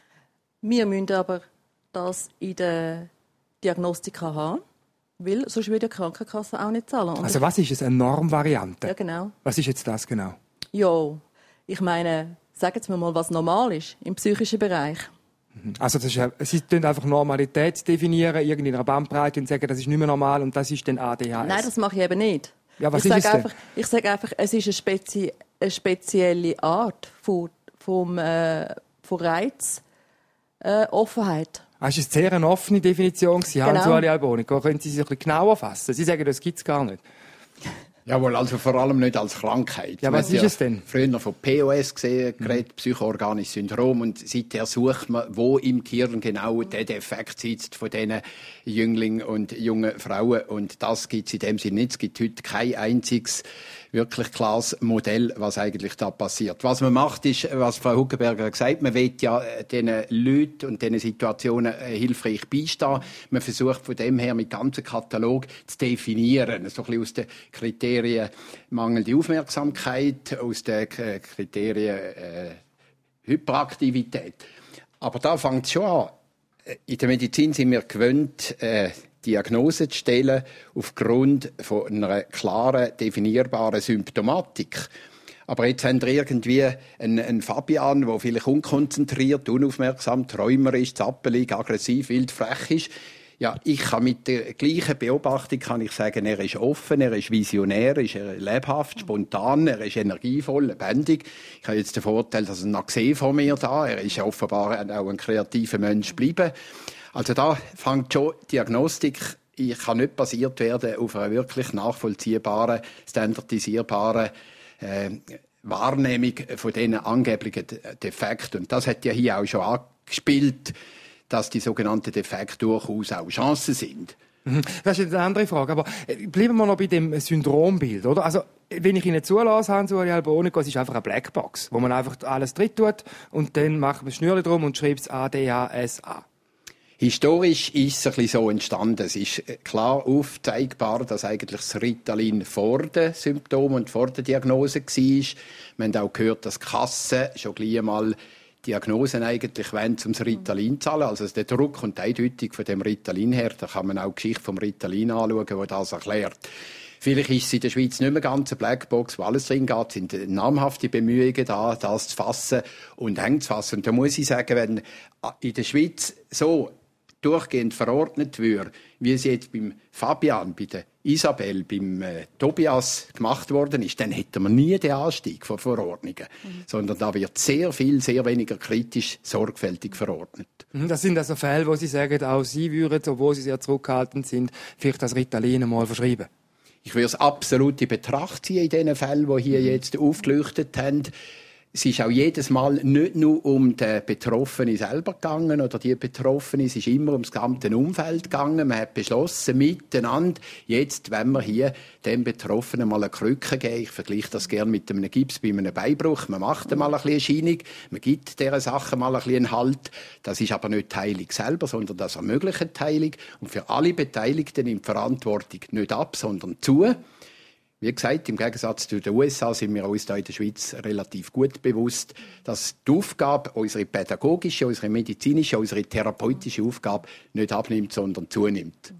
Wir müssen aber das in der Diagnostika haben, weil sonst würde die Krankenkasse auch nicht zahlen. Und also was ist es, eine Normvariante? Ja, genau. Was ist jetzt das genau? Ja, ich meine, sagen Sie mir mal, was normal ist im psychischen Bereich. Also das ist, Sie tun einfach Normalität definieren, irgendwie in einer Bandbreite und sagen, das ist nicht mehr normal und das ist dann A D H S. Nein, das mache ich eben nicht. Ja, was ich ist sage es einfach, ich sage einfach, es ist eine, spezi eine spezielle Art von, vom, äh, von Reiz, äh, Offenheit. Das ist eine sehr offene Definition. Sie haben Genau. so alle Albanico. Können Sie sich ein bisschen genauer fassen? Sie sagen, das gibt es gar nicht. Jawohl, also vor allem nicht als Krankheit. Ja, was Man ist hat es denn? Früher von P O S gesehen, geredet, psychoorganisches Syndrom, und seither sucht man, wo im Gehirn genau der Defekt sitzt von diesen Jünglingen und jungen Frauen. Und das gibt es in dem Sinne nicht. Es gibt heute kein einziges wirklich klares Modell, was eigentlich da passiert. Was man macht, ist, was Frau Huckenberger gesagt hat, man will ja diesen Leuten und diesen Situationen hilfreich beistehen. Man versucht von dem her mit ganzen Katalog zu definieren. So ein bisschen aus den Kriterien mangelnde Aufmerksamkeit, aus den Kriterien äh, Hyperaktivität. Aber da fängt es schon an. In der Medizin sind wir gewöhnt, äh, Diagnose zu stellen aufgrund von einer klaren, definierbaren Symptomatik. Aber jetzt haben wir irgendwie einen, einen Fabian, der vielleicht unkonzentriert, unaufmerksam, träumerisch, zappelig, aggressiv, wild, frech ist. Ja, ich kann mit der gleichen Beobachtung kann ich sagen, er ist offen, er ist visionär, er ist lebhaft, spontan, er ist energievoll, lebendig. Ich habe jetzt den Vorteil, dass er noch gesehen von mir da. Er ist offenbar auch ein kreativer Mensch geblieben. Also da fängt schon die Diagnostik, ich kann nicht basiert werden auf einer wirklich nachvollziehbaren, standardisierbaren äh, Wahrnehmung von diesen angeblichen Defekten. Und das hat ja hier auch schon angespielt, dass die sogenannten Defekte durchaus auch Chancen sind. Das ist jetzt eine andere Frage, aber bleiben wir noch bei dem Syndrombild, oder? Also, wenn ich Ihnen zulasse, Hans-Uli Albonico, es ist einfach eine Blackbox, wo man einfach alles drin tut und dann macht man ein Schnürchen drum und schreibt es A D H S an. Historisch ist es ein bisschen so entstanden. Es ist klar aufzeigbar, dass eigentlich das Ritalin vor den Symptomen und vor der Diagnose war. Wir haben auch gehört, dass Kassen schon gleich mal Diagnosen eigentlich wollen, um das Ritalin zu zahlen. Also der Druck und die Eindeutung von dem Ritalin her, da kann man auch die Geschichte vom Ritalin anschauen, die das erklärt. Vielleicht ist es in der Schweiz nicht mehr ganz eine Blackbox, wo alles drin geht. Es sind namhafte Bemühungen da, das zu fassen und eng zu fassen. Und da muss ich sagen, wenn in der Schweiz so durchgehend verordnet würde, wie es jetzt beim Fabian, bei der Isabel, beim äh, Tobias gemacht worden ist, dann hätten wir nie den Anstieg von Verordnungen. Mhm. Sondern da wird sehr viel, sehr weniger kritisch, sorgfältig verordnet. Das sind also Fälle, wo Sie sagen, auch Sie würden, obwohl Sie sehr zurückhaltend sind, vielleicht das Ritalin mal verschreiben. Ich würde es absolut in Betracht ziehen in diesen Fällen, die hier jetzt aufgeleuchtet haben. Es ist auch jedes Mal nicht nur um den Betroffenen selber gegangen oder die Betroffenen, es ist immer ums gesamte Umfeld gegangen. Man hat beschlossen, miteinander, jetzt wenn wir hier dem Betroffenen mal eine Krücke geben. Ich vergleiche das gerne mit einem Gips bei einem Beinbruch. Man macht mal ein bisschen Scheinung, man gibt dieser Sache mal ein bisschen Halt. Das ist aber nicht die Heilung selber, sondern das ermöglicht die Heilung. Und für alle Beteiligten nimmt die Verantwortung nicht ab, sondern zu. Wie gesagt, im Gegensatz zu den U S A sind wir uns da in der Schweiz relativ gut bewusst, dass die Aufgabe, unsere pädagogische, unsere medizinische, unsere therapeutische Aufgabe nicht abnimmt, sondern zunimmt.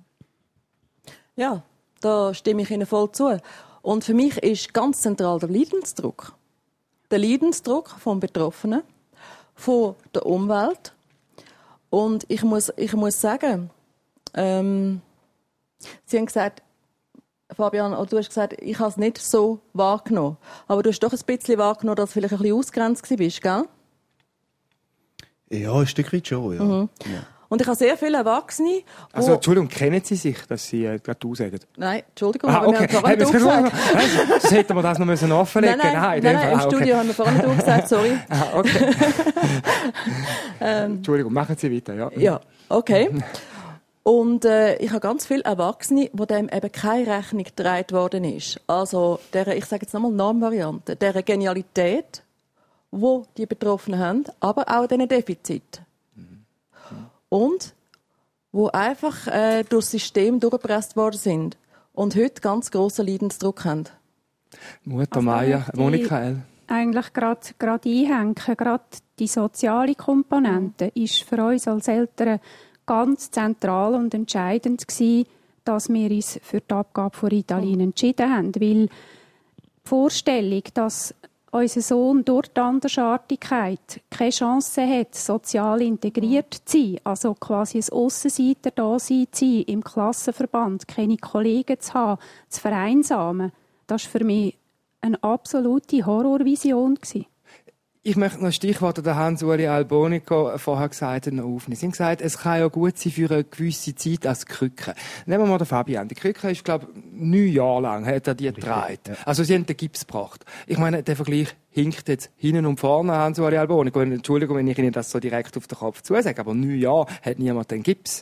Ja, da stimme ich Ihnen voll zu. Und für mich ist ganz zentral der Leidensdruck. Der Leidensdruck vom Betroffenen, von der Umwelt. Und ich muss, ich muss sagen, ähm, Sie haben gesagt, Fabian, du hast gesagt, ich habe es nicht so wahrgenommen. Aber du hast doch ein bisschen wahrgenommen, dass du vielleicht ein bisschen ausgegrenzt warst, gell? Ja, ein Stück weit schon, ja. Mhm. ja. Und ich habe sehr viele Erwachsene, wo... Also, Entschuldigung, kennen Sie sich, dass Sie äh, gerade du sagen? Nein, Entschuldigung, ah, aber okay. wir haben vorhin hey, du gesagt. Das hätten wir das noch müssen offenlegen müssen. Nein, nein, nein, nein, im ah, okay. Studio haben wir vorhin du gesagt, sorry. Ah, okay. ähm, Entschuldigung, machen Sie weiter, ja. Ja, okay. Und äh, ich habe ganz viele Erwachsene, wo dem eben keine Rechnung getragen worden ist. Also, der, ich sage jetzt nochmal Normvariante, dieser Genialität, die die Betroffenen haben, aber auch diesen Defizit. Und wo einfach äh, durch das System durchgepresst worden sind und heute ganz grossen Leidensdruck haben. Mutter also Maya, Monika L. Eigentlich gerade einhängen, gerade die soziale Komponente ist für uns als Eltern ganz zentral und entscheidend gewesen, dass wir uns für die Abgabe von Ritalin entschieden haben. Weil die Vorstellung, dass unser Sohn durch die Andersartigkeit keine Chance hat, sozial integriert zu sein, also quasi ein Aussenseiter da sein zu sein, im Klassenverband, keine Kollegen zu haben, zu vereinsamen, das war für mich eine absolute Horrorvision gewesen. Ich möchte noch ein Stichwort, der Hans-Uli Albonico vorher gesagt hat, noch aufnehmen. Sie haben gesagt, es kann ja gut sein für eine gewisse Zeit als Krücke. Nehmen wir mal den Fabian. Die Krücke ist, glaube ich, neun Jahre lang hat er die getragen. Ja. Also sie haben den Gips gebracht. Ich meine, der Vergleich hinkt jetzt hinten und vorne, Hans-Uli Albonico. Entschuldigung, wenn ich Ihnen das so direkt auf den Kopf zusage, aber neun Jahre hat niemand den Gips.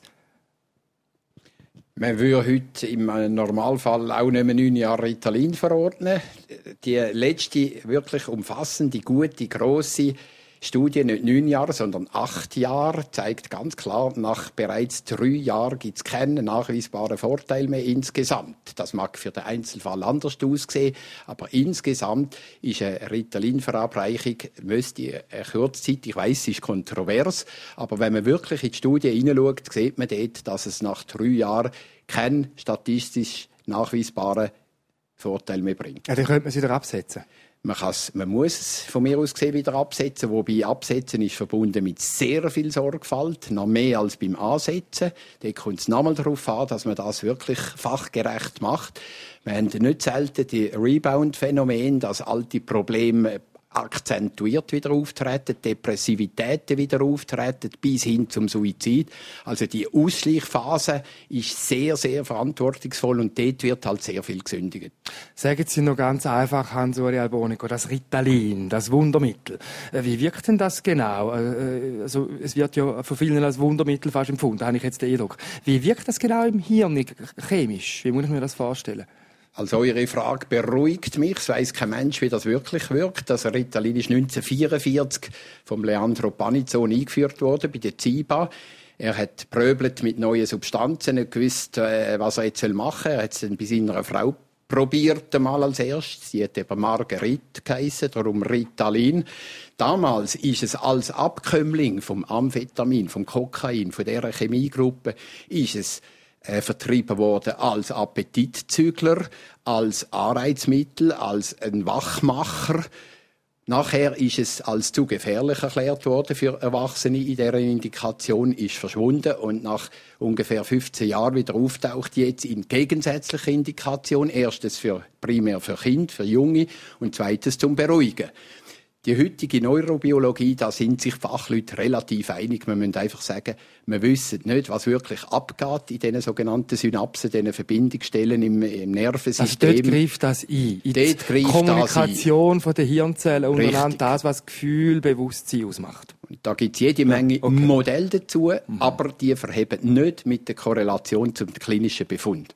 Man würde heute im Normalfall auch nicht mehr neun Jahre Ritalin verordnen. Die letzte wirklich umfassende, gute, grosse Studie, nicht neun Jahre, sondern acht Jahre, zeigt ganz klar, nach bereits drei Jahren gibt es keinen nachweisbaren Vorteil mehr insgesamt. Das mag für den Einzelfall anders aussehen, aber insgesamt ist eine Ritalin-Verabreichung, müsste eine Kurzzeit, ich weiss, es ist kontrovers, aber wenn man wirklich in die Studie hineinschaut, sieht man dort, dass es nach drei Jahren keinen statistisch nachweisbaren Vorteil mehr bringt. Ja, dann könnte man sie wieder absetzen. Man, man muss es von mir aus gesehen wieder absetzen, wobei Absetzen ist verbunden mit sehr viel Sorgfalt, noch mehr als beim Ansetzen. Da kommt es nochmal darauf an, dass man das wirklich fachgerecht macht. Wir haben nicht selten die Rebound-Phänomen, dass alte Probleme akzentuiert wieder auftreten, Depressivitäten wieder auftreten, bis hin zum Suizid. Also die Ausschleichphase ist sehr, sehr verantwortungsvoll und dort wird halt sehr viel gesündigt. Sagen Sie noch ganz einfach, Hans-Uli Albonico, das Ritalin, das Wundermittel. Wie wirkt denn das genau? Also, es wird ja von vielen als Wundermittel fast empfunden, habe ich jetzt den Eindruck. Wie wirkt das genau im Hirn, chemisch? Wie muss ich mir das vorstellen? Also eure Frage beruhigt mich. Es weiss kein Mensch, wie das wirklich wirkt. Das Ritalin ist neunzehnhundertvierundvierzig vom Leandro Panizzoni eingeführt worden bei der Z I B A. Er hat pröbelt mit neuen Substanzen, nicht gewusst, was er jetzt machen soll. Er hat es dann bei seiner Frau probiert einmal als erstes. Sie hat eben Marguerite geheissen, darum Ritalin. Damals ist es als Abkömmling vom Amphetamin, vom Kokain, von dieser Chemiegruppe, ist es vertrieben worden als Appetitzügler, als Anreizmittel, als ein Wachmacher. Nachher ist es als zu gefährlich erklärt worden für Erwachsene in dieser Indikation, ist verschwunden und nach ungefähr fünfzehn Jahren wieder auftaucht jetzt in gegensätzlicher Indikation. Erstens für, primär für Kinder, für Junge und zweitens zum Beruhigen. Die heutige Neurobiologie, da sind sich Fachleute relativ einig. Wir müssen einfach sagen, wir wissen nicht, was wirklich abgeht in diesen sogenannten Synapsen, diesen Verbindungsstellen im, im Nervensystem. Also dort greift das ein. In die Kommunikation der Hirnzellen untereinander, das, was Gefühl, Bewusstsein ausmacht. Und da gibt es jede Menge okay. Modelle dazu, mhm. aber die verheben nicht mit der Korrelation zum klinischen Befund.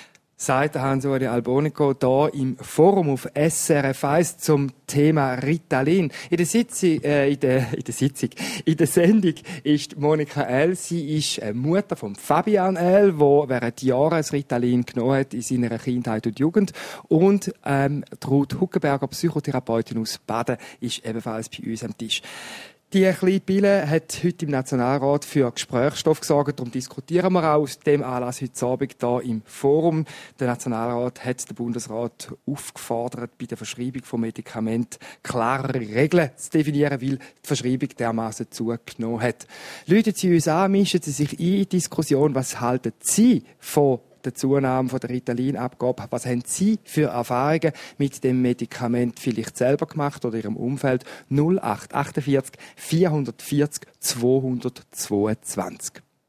Sagt Hans-Uli Albonico hier im Forum auf S R F eins zum Thema Ritalin. In der Sitzung, äh, in der, in der Sitzung, in der Sendung ist Monika L. Sie ist Mutter von Fabian L., der während Jahren das Ritalin genommen hat in seiner Kindheit und Jugend. Und, ähm, Ruth Huckenberger, Psychotherapeutin aus Baden, ist ebenfalls bei uns am Tisch. Die kleine Pille hat heute im Nationalrat für Gesprächsstoff gesorgt. Darum diskutieren wir auch aus dem Anlass heute Abend hier im Forum. Der Nationalrat hat den Bundesrat aufgefordert, bei der Verschreibung von Medikamenten klarere Regeln zu definieren, weil die Verschreibung dermaßen zugenommen hat. Läuten Sie uns an, mischen Sie sich ein in die Diskussion. Was halten Sie von der Zunahme von der Ritalin-Abgabe? Was haben Sie für Erfahrungen mit dem Medikament vielleicht selber gemacht oder Ihrem Umfeld? null acht achtundvierzig vierhundertvierzig zweihundertzweiundzwanzig.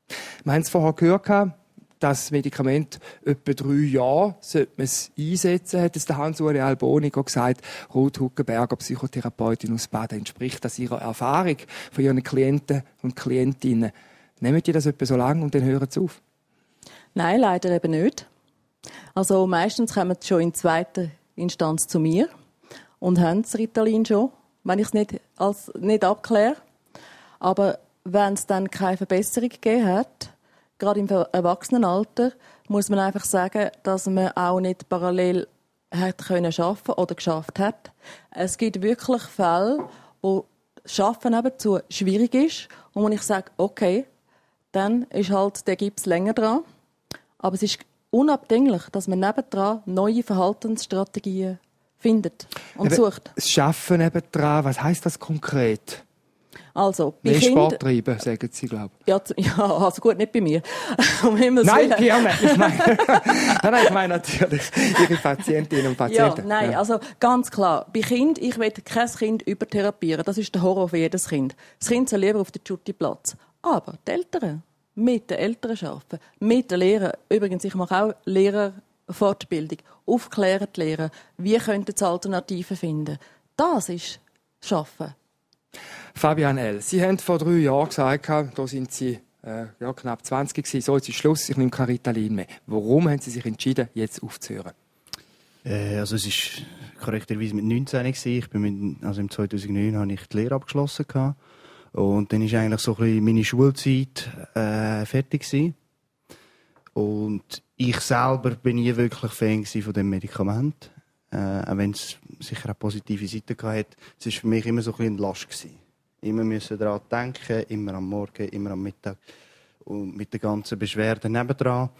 Wir haben es vorher gehört, das Medikament etwa drei Jahre sollte man es einsetzen, hat es der Hans-Uli Albonico gesagt. Ruth Huggenberger, Psychotherapeutin aus Baden, entspricht das ihrer Erfahrung von ihren Klienten und Klientinnen. Nehmen die das etwa so lange und dann hören sie auf? Nein, leider eben nicht. Also meistens kommen sie schon in zweiter Instanz zu mir und haben das Ritalin schon, wenn ich es nicht, als, nicht abkläre. Aber wenn es dann keine Verbesserung gegeben hat, gerade im Erwachsenenalter, muss man einfach sagen, dass man auch nicht parallel hat können schaffen oder geschafft hat. Es gibt wirklich Fälle, wo Schaffen nebenzu schwierig ist und wo ich sage, okay, dann ist halt der Gips länger dran. Aber es ist unabdinglich, dass man nebendran neue Verhaltensstrategien findet und Eben, sucht. Das Schaffen nebendran, was heisst das konkret? Also, bei Mehr Kind... Sport treiben, sagen Sie, glaube ich. Ja, ja, also gut, nicht bei mir. um Himmels Nein, Willen. gerne. Ich meine, nein, nein, ich meine natürlich Ihre Patientinnen und Patienten. Ja, nein, ja. Also ganz klar. Bei Kind, ich will kein Kind übertherapieren. Das ist der Horror für jedes Kind. Das Kind soll lieber auf den Tschutti-Platz. Aber die Eltern, mit den Eltern arbeiten, mit den Lehrern. Übrigens, ich mache auch Lehrerfortbildung. Aufklären die Lehrer. Wie könnten sie Alternativen finden? Das ist Schaffen. Fabian L., Sie haben vor drei Jahren gesagt, da sind Sie äh, ja, knapp zwanzig gewesen, so jetzt ist Schluss, ich nehme kein Ritalin mehr. Warum haben Sie sich entschieden, jetzt aufzuhören? Äh, also es war korrekterweise mit neunzehn gewesen. Ich bin mit, also im zweitausendneun habe ich die Lehre abgeschlossen gehabt. Und dann war eigentlich so ein bisschen meine Schulzeit äh, fertig gewesen. Und ich selber bin nie wirklich Fan von dem Medikament. Äh, auch wenn es sicher auch positive Seiten hatte. Es war für mich immer so ein bisschen eine Last gewesen. Immer müssen daran denken, immer am Morgen, immer am Mittag. Und mit den ganzen Beschwerden nebendran.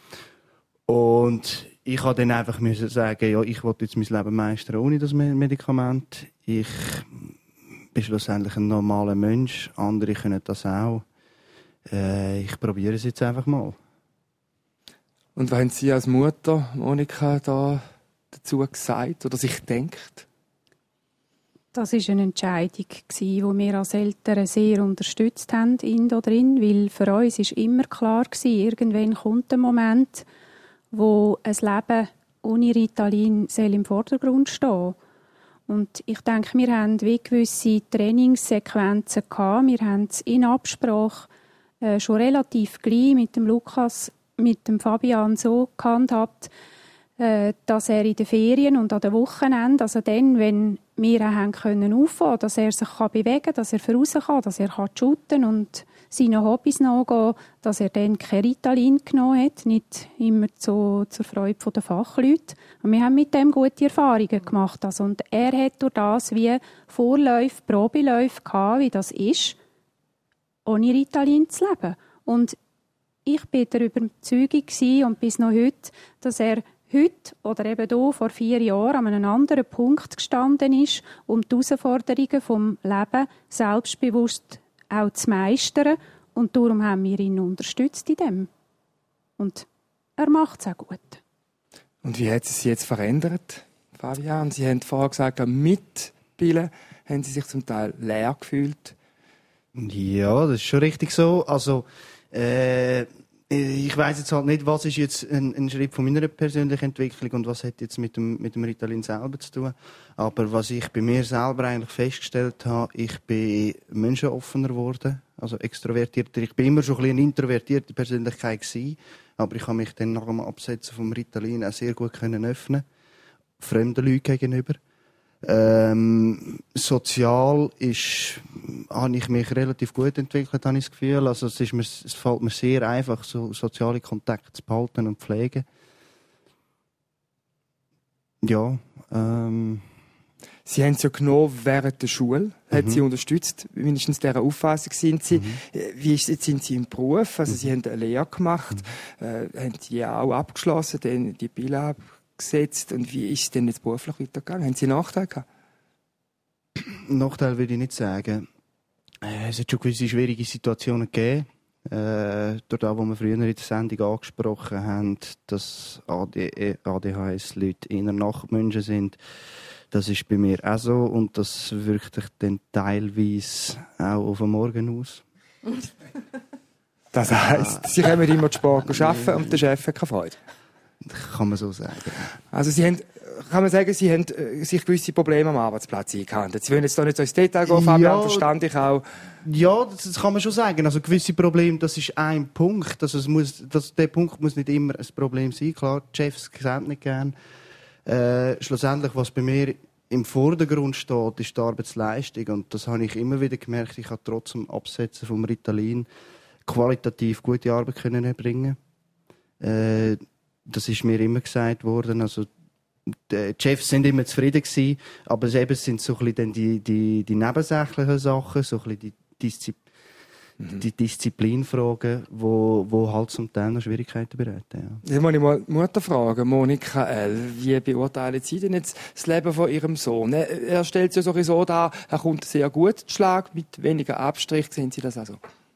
Und ich musste dann einfach sagen, ja, ich will jetzt mein Leben meistern ohne das Medikament. Ich bin schlussendlich ein normaler Mensch. Andere können das auch. Äh, ich probiere es jetzt einfach mal. Und was haben Sie als Mutter, Monika, da dazu gesagt oder sich denkt? Das war eine Entscheidung, die wir als Eltern sehr unterstützt haben, ihn da drin, weil für uns war immer klar, irgendwann kommt ein Moment, wo ein Leben ohne Ritalin soll im Vordergrund stehen. Und ich denke, wir haben wie gewisse Trainingssequenzen gehabt. Wir haben es in Absprache äh, schon relativ gleich mit dem Lukas, mit dem Fabian so gehandhabt, äh, dass er in den Ferien und an den Wochenenden, also dann, wenn wir auch haben können auffahren, dass er sich bewegen kann, dass er voraus kann, dass er shooten und seinen Hobbys nachgehen, dass er dann kein Ritalin genommen hat, nicht immer so zur Freude der Fachleute. Und wir haben mit dem gute Erfahrungen gemacht. Also, und er hat durch das wie Vorläufe, Probeläufe gehabt, wie das ist, ohne Ritalin zu leben. Und ich war der Überzeugung und bis noch heute, dass er heute oder eben hier vor vier Jahren an einem anderen Punkt gestanden ist, um die Herausforderungen des Lebens selbstbewusst auch zu meistern. Und darum haben wir ihn unterstützt in dem. Und er macht es auch gut. Und wie hat es sich jetzt verändert, Fabian? Sie haben vorher gesagt, mit Pillen haben Sie sich zum Teil leer gefühlt. Ja, das ist schon richtig so. Also, äh, ich weiss jetzt halt nicht, was ist jetzt ein, ein Schritt von meiner persönlichen Entwicklung und was hat jetzt mit dem, mit dem Ritalin selber zu tun. Aber was ich bei mir selber eigentlich festgestellt habe, ich bin menschenoffener geworden, also extrovertierter. Ich bin immer schon ein bisschen eine introvertierte Persönlichkeit gewesen, aber ich habe mich dann nach dem Absetzen vom Ritalin auch sehr gut können öffnen, fremden Leuten gegenüber. Ähm, sozial ist, habe ich mich relativ gut entwickelt, habe ich das Gefühl. Also es, ist mir, es fällt mir sehr einfach, so soziale Kontakte zu behalten und pflegen. Ja. Ähm. Sie haben es ja genommen während der Schule, mhm. hat Sie unterstützt, mindestens dieser Auffassung sind Sie. Mhm. Wie ist, jetzt sind Sie im Beruf, also mhm. Sie haben eine Lehre gemacht, mhm. äh, haben die auch abgeschlossen, dann die Pille abgesetzt und wie ist es denn jetzt beruflich weitergegangen? Haben Sie Nachteile gehabt? Nachteil würde ich nicht sagen. Äh, es hat schon gewisse schwierige Situationen gegeben. Äh, durch das, was wir früher in der Sendung angesprochen haben, dass A D H S-Leute eher Nachtmenschen sind. Das ist bei mir auch so und das wirkt sich dann teilweise auch auf den Morgen aus. Das heisst, Sie kommen immer zu Sport arbeiten und der Chef hat keine Freude? Kann man so sagen. Also Sie haben, kann man sagen, Sie haben sich gewisse Probleme am Arbeitsplatz eingehandelt. Sie wollen jetzt da nicht so ins Detail gehen, Fabian, ja, verstand ich auch. Ja, das, das kann man schon sagen. Also gewisse Probleme, das ist ein Punkt. Also es muss, das, der Punkt muss nicht immer ein Problem sein. Klar, die Chefs sehen nicht gern. Äh, schlussendlich, was bei mir im Vordergrund steht, ist die Arbeitsleistung. Und das habe ich immer wieder gemerkt. Ich habe trotz dem Absetzen vom Ritalin qualitativ gute Arbeit können erbringen. Äh, das ist mir immer gesagt worden. Also die Chefs sind immer zufrieden gewesen, aber es eben sind so ein bisschen die, die, die nebensächlichen Sachen, so ein bisschen die, Diszi- mhm. die Disziplinfragen, wo, wo halt zum Teil noch Schwierigkeiten bereiten. Ja. Jetzt muss ich mal die Mutter fragen, Monika L. Wie beurteilen Sie denn jetzt das Leben von Ihrem Sohn? Er stellt es ja so dar, er kommt sehr gut zu Schlag, mit weniger Abstrich. Sehen Sie das also?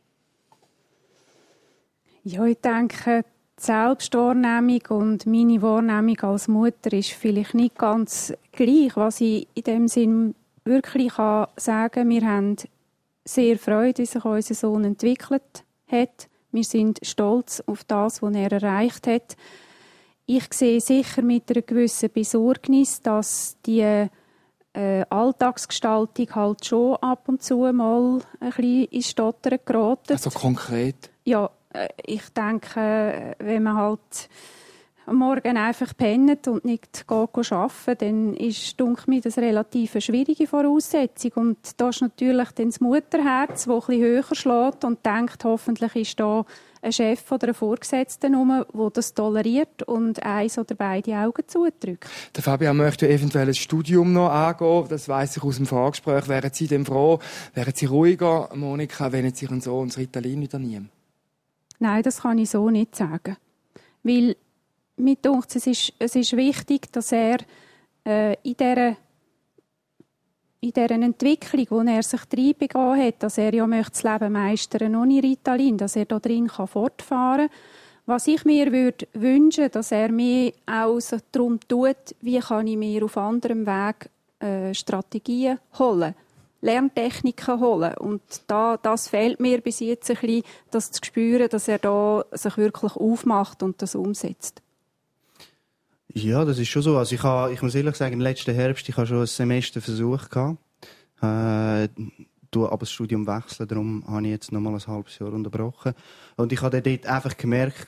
Ja, ich denke, die Selbstwahrnehmung und meine Wahrnehmung als Mutter ist vielleicht nicht ganz gleich. Was ich in dem Sinn wirklich kann sagen, wir haben sehr Freude, wie sich unser Sohn entwickelt hat. Wir sind stolz auf das, was er erreicht hat. Ich sehe sicher mit einer gewissen Besorgnis, dass die äh, Alltagsgestaltung halt schon ab und zu mal ein bisschen ins Stottern geraten. Also konkret? Ja, ich denke, wenn man halt am Morgen einfach pennt und nicht geht arbeiten, dann ist, denke ich, das relativ eine schwierige Voraussetzung. Und da ist natürlich dann das Mutterherz, das ein bisschen höher schlägt und denkt, hoffentlich ist da ein Chef oder ein Vorgesetzter rum, der das toleriert und eins oder beide Augen zudrückt. Der Fabian möchte eventuell ein Studium noch angehen. Das weiss ich aus dem Vorgespräch. Wären Sie denn froh, wären Sie ruhiger, Monika, wenn jetzt Ihren Sohn das Ritalin wieder nehmen? Nein, das kann ich so nicht sagen. Weil mir denkt, es ist, es ist wichtig, dass er äh, in dieser in dieser Entwicklung, wo er sich reinbegangen hat, dass er ja möchte das Leben meistern ohne Ritalin, dass er da drin kann fortfahren kann. Was ich mir würde wünschen, dass er mir auch so darum tut, wie kann ich mir auf anderem Weg äh, Strategien holen, Lerntechniken holen. Und da, das fehlt mir bis jetzt ein bisschen, das zu spüren, dass er da sich wirklich aufmacht und das umsetzt. Ja, das ist schon so. Also ich, habe, ich muss ehrlich sagen, im letzten Herbst ich habe schon ein Semester versucht gehabt, äh, aber das Studium wechseln, darum habe ich jetzt noch mal ein halbes Jahr unterbrochen. Und ich habe dort einfach gemerkt,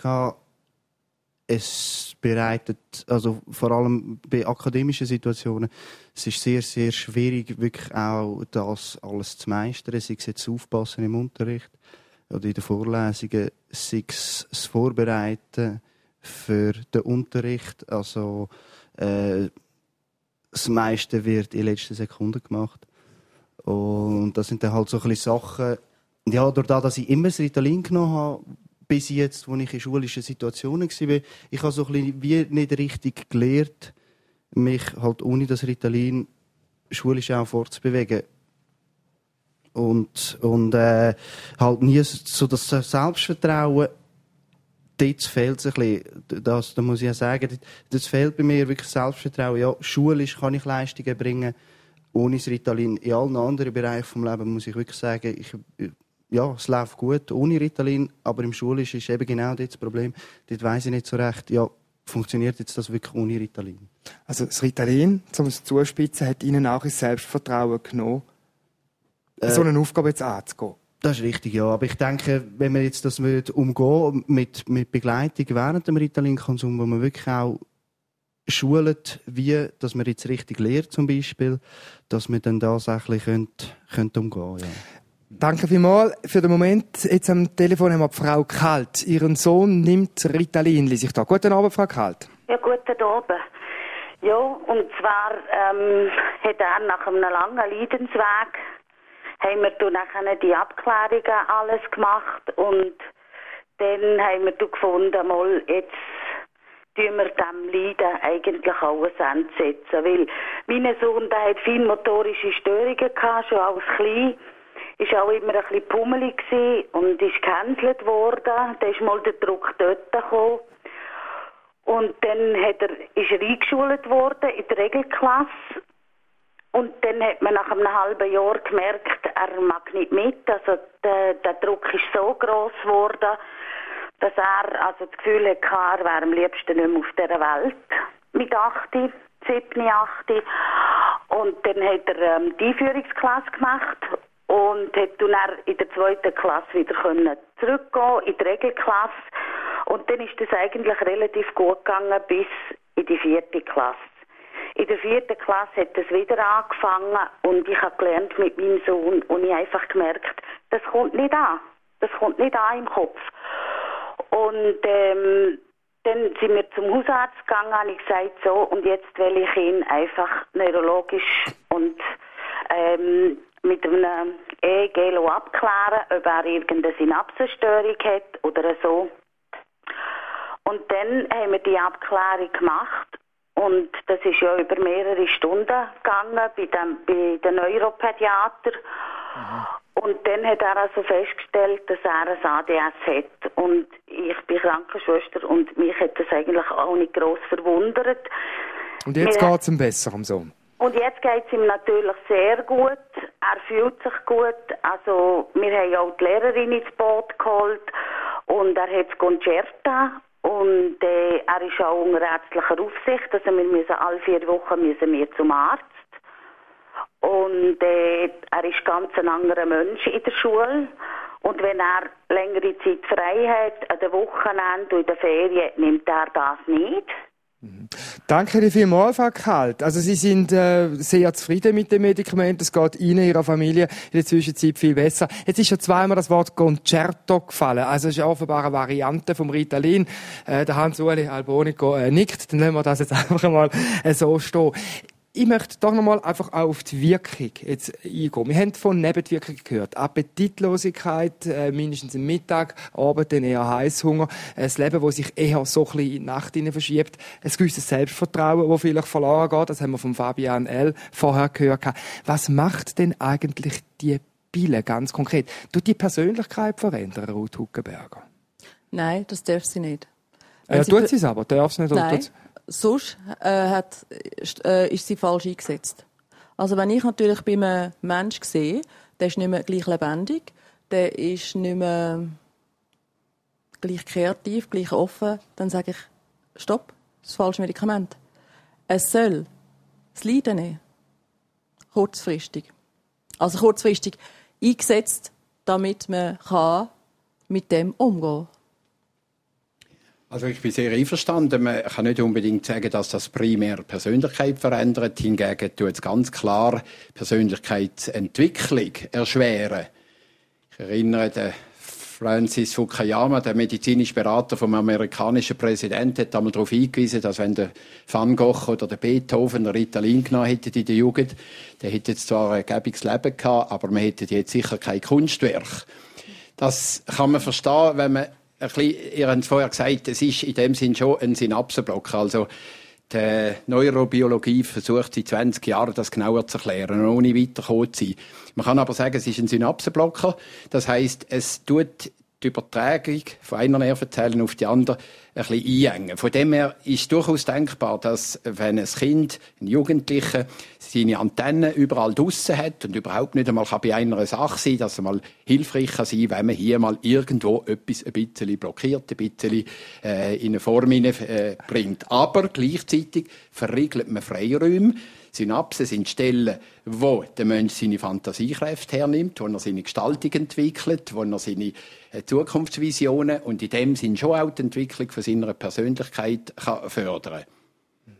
es bereitet, also vor allem bei akademischen Situationen, es ist sehr, sehr schwierig, wirklich auch das alles zu meistern, sei es jetzt das Aufpassen im Unterricht oder in den Vorlesungen, sei es das Vorbereiten für den Unterricht. Also äh, das meiste wird in letzter Sekunde gemacht. Und das sind dann halt so ein bisschen Sachen, ja, durch das, dass ich immer das Ritalin genommen habe, bis jetzt, als ich in schulischen Situationen war, ich habe so ein bisschen wie nicht richtig gelernt, mich halt ohne das Ritalin schulisch auch fortzubewegen. Und, und äh, halt nie so das Selbstvertrauen, dort fehlt es ein bisschen. Das, da muss ich ja sagen, das fehlt bei mir wirklich Selbstvertrauen. Ja, schulisch kann ich Leistungen bringen, ohne das Ritalin. In allen anderen Bereichen des Lebens muss ich wirklich sagen, ich, ja, es läuft gut ohne Ritalin, aber im Schulischen ist eben genau das Problem. Dort weiss ich nicht so recht, ja, funktioniert jetzt das wirklich ohne Ritalin? Also das Ritalin, um es zuzuspitzen, hat Ihnen auch ins Selbstvertrauen genommen, äh, so eine Aufgabe jetzt anzugehen? Das ist richtig, ja. Aber ich denke, wenn man jetzt das umgehen mit, mit Begleitung während dem Ritalin-Konsum, wo man wirklich auch schult, wie, dass man jetzt richtig lehrt zum Beispiel, dass man dann das eigentlich könnte, könnte umgehen, ja. Danke vielmals. Für den Moment, jetzt am Telefon haben wir die Frau Kalt. Ihren Sohn nimmt Ritalin, lese ich da. Guten Abend, Frau Kalt. Ja, guten Abend. Ja, und zwar ähm, hat er nach einem langen Leidensweg, haben wir dann nachher die Abklärungen alles gemacht und dann haben wir dann gefunden, mal, jetzt tun wir dem Leiden eigentlich alles entsetzen. Weil mein Sohn, der hat viele motorische Störungen gehabt, schon als klein. Ist auch immer ein bisschen pummelig gewesen und ist gecancelt worden. Da ist mal der Druck dort gekommen. Und dann hat er, ist er eingeschult worden in der Regelklasse. Und dann hat man nach einem halben Jahr gemerkt, er mag nicht mit. Also der, der Druck ist so gross geworden, dass er also das Gefühl hatte, er wäre am liebsten nicht mehr auf dieser Welt. Mit achtzig, siebzig, achtzig. Und dann hat er ähm, die Einführungsklasse gemacht und hat dann in der zweiten Klasse wieder können zurückgehen in die Regelklasse. Und dann ist das eigentlich relativ gut gegangen bis in die vierte Klasse. In der vierten Klasse hat es wieder angefangen und ich habe gelernt mit meinem Sohn und ich habe einfach gemerkt, das kommt nicht an. Das kommt nicht an im Kopf. Und ähm, dann sind wir zum Hausarzt gegangen und ich gesagt, so, und jetzt will ich ihn einfach neurologisch und ähm, mit einem E E G abklären, ob er irgendeine Synapsenstörung hat oder so. Und dann haben wir die Abklärung gemacht. Und das ist ja über mehrere Stunden gegangen bei dem, bei den Neuropädiater. Mhm. Und dann hat er also festgestellt, dass er ein A D S hat. Und ich bin Krankenschwester und mich hat das eigentlich auch nicht gross verwundert. Und jetzt geht es ihm besser, am Sohn? Und jetzt geht es ihm natürlich sehr gut. Er fühlt sich gut. Also wir haben auch die Lehrerin ins Boot geholt. Und er hat das Concerta. Und äh, er ist auch unter ärztlicher Aufsicht, also wir müssen alle vier Wochen müssen wir zum Arzt. Und äh, er ist ganz ein anderer Mensch in der Schule. Und wenn er längere Zeit frei hat, an den Wochenenden und in den Ferien, nimmt er das nicht. Mhm. Danke dir vielmals, Frau Kalt. Also Sie sind äh, sehr zufrieden mit dem Medikament. Es geht Ihnen, Ihrer Familie in der Zwischenzeit viel besser. Jetzt ist schon zweimal das Wort Concerto gefallen. Also es ist offenbar eine Variante vom Ritalin. Äh, der Hans-Uli Albonico äh, nickt. Dann lassen wir das jetzt einfach mal äh, so stehen. Ich möchte doch nochmal einfach auch auf die Wirkung jetzt eingehen. Wir haben von Nebenwirkungen gehört. Appetitlosigkeit, äh, mindestens am Mittag, Abend dann eher Heißhunger, ein Leben, das sich eher so ein bisschen in die Nacht hinein verschiebt, ein gewisses Selbstvertrauen, das vielleicht verloren geht. Das haben wir von Fabian L. vorher gehört. Was macht denn eigentlich die Pille ganz konkret? Tut die Persönlichkeit verändern, Ruth Huggenberger? Nein, das darf sie nicht. Ja, sie tut sie es aber, darf sie nicht? Nein. Sonst äh, hat, äh, ist sie falsch eingesetzt. Also wenn ich natürlich bei einem Menschen sehe, der ist nicht mehr gleich lebendig, der ist nicht mehr gleich kreativ, gleich offen, dann sage ich, stopp, das ist das falsche Medikament. Es soll das Leiden nehmen. Kurzfristig. Also kurzfristig eingesetzt, damit man kann mit dem umgehen kann. Also ich bin sehr einverstanden. Man kann nicht unbedingt sagen, dass das primär Persönlichkeit verändert. Hingegen tut es ganz klar Persönlichkeitsentwicklung erschweren. Ich erinnere, der Francis Fukuyama, der medizinische Berater vom amerikanischen Präsidenten, hat einmal darauf hingewiesen, dass wenn der Van Gogh oder der Beethoven der Ritalin genommen hätten in der Jugend, der hätte jetzt zwar ein gäbiges Leben gehabt, aber man hätte jetzt sicher kein Kunstwerk. Das kann man verstehen, wenn man ein bisschen, ihr habt vorher gesagt, es ist in dem Sinn schon ein Synapsenblocker. Also, die Neurobiologie versucht seit zwanzig Jahren, das genauer zu erklären, ohne weitergekommen zu sein. Man kann aber sagen, es ist ein Synapsenblocker. Das heisst, es tut die Übertragung von einer Nervenzelle auf die andere ein bisschen einengen. Von dem her ist durchaus denkbar, dass wenn ein Kind, ein Jugendlicher, seine Antennen überall draussen hat und überhaupt nicht einmal bei einer Sache sein, dass er mal hilfreich kann sein, wenn man hier mal irgendwo etwas ein bisschen blockiert, ein bisschen äh, in eine Form äh, bringt. Aber gleichzeitig verriegelt man Freiräume. Synapsen sind Stellen, wo der Mensch seine Fantasiekräfte hernimmt, wo er seine Gestaltung entwickelt, wo er seine Zukunftsvisionen und in dem Sinn schon auch die Entwicklung von seiner Persönlichkeit kann fördern kann.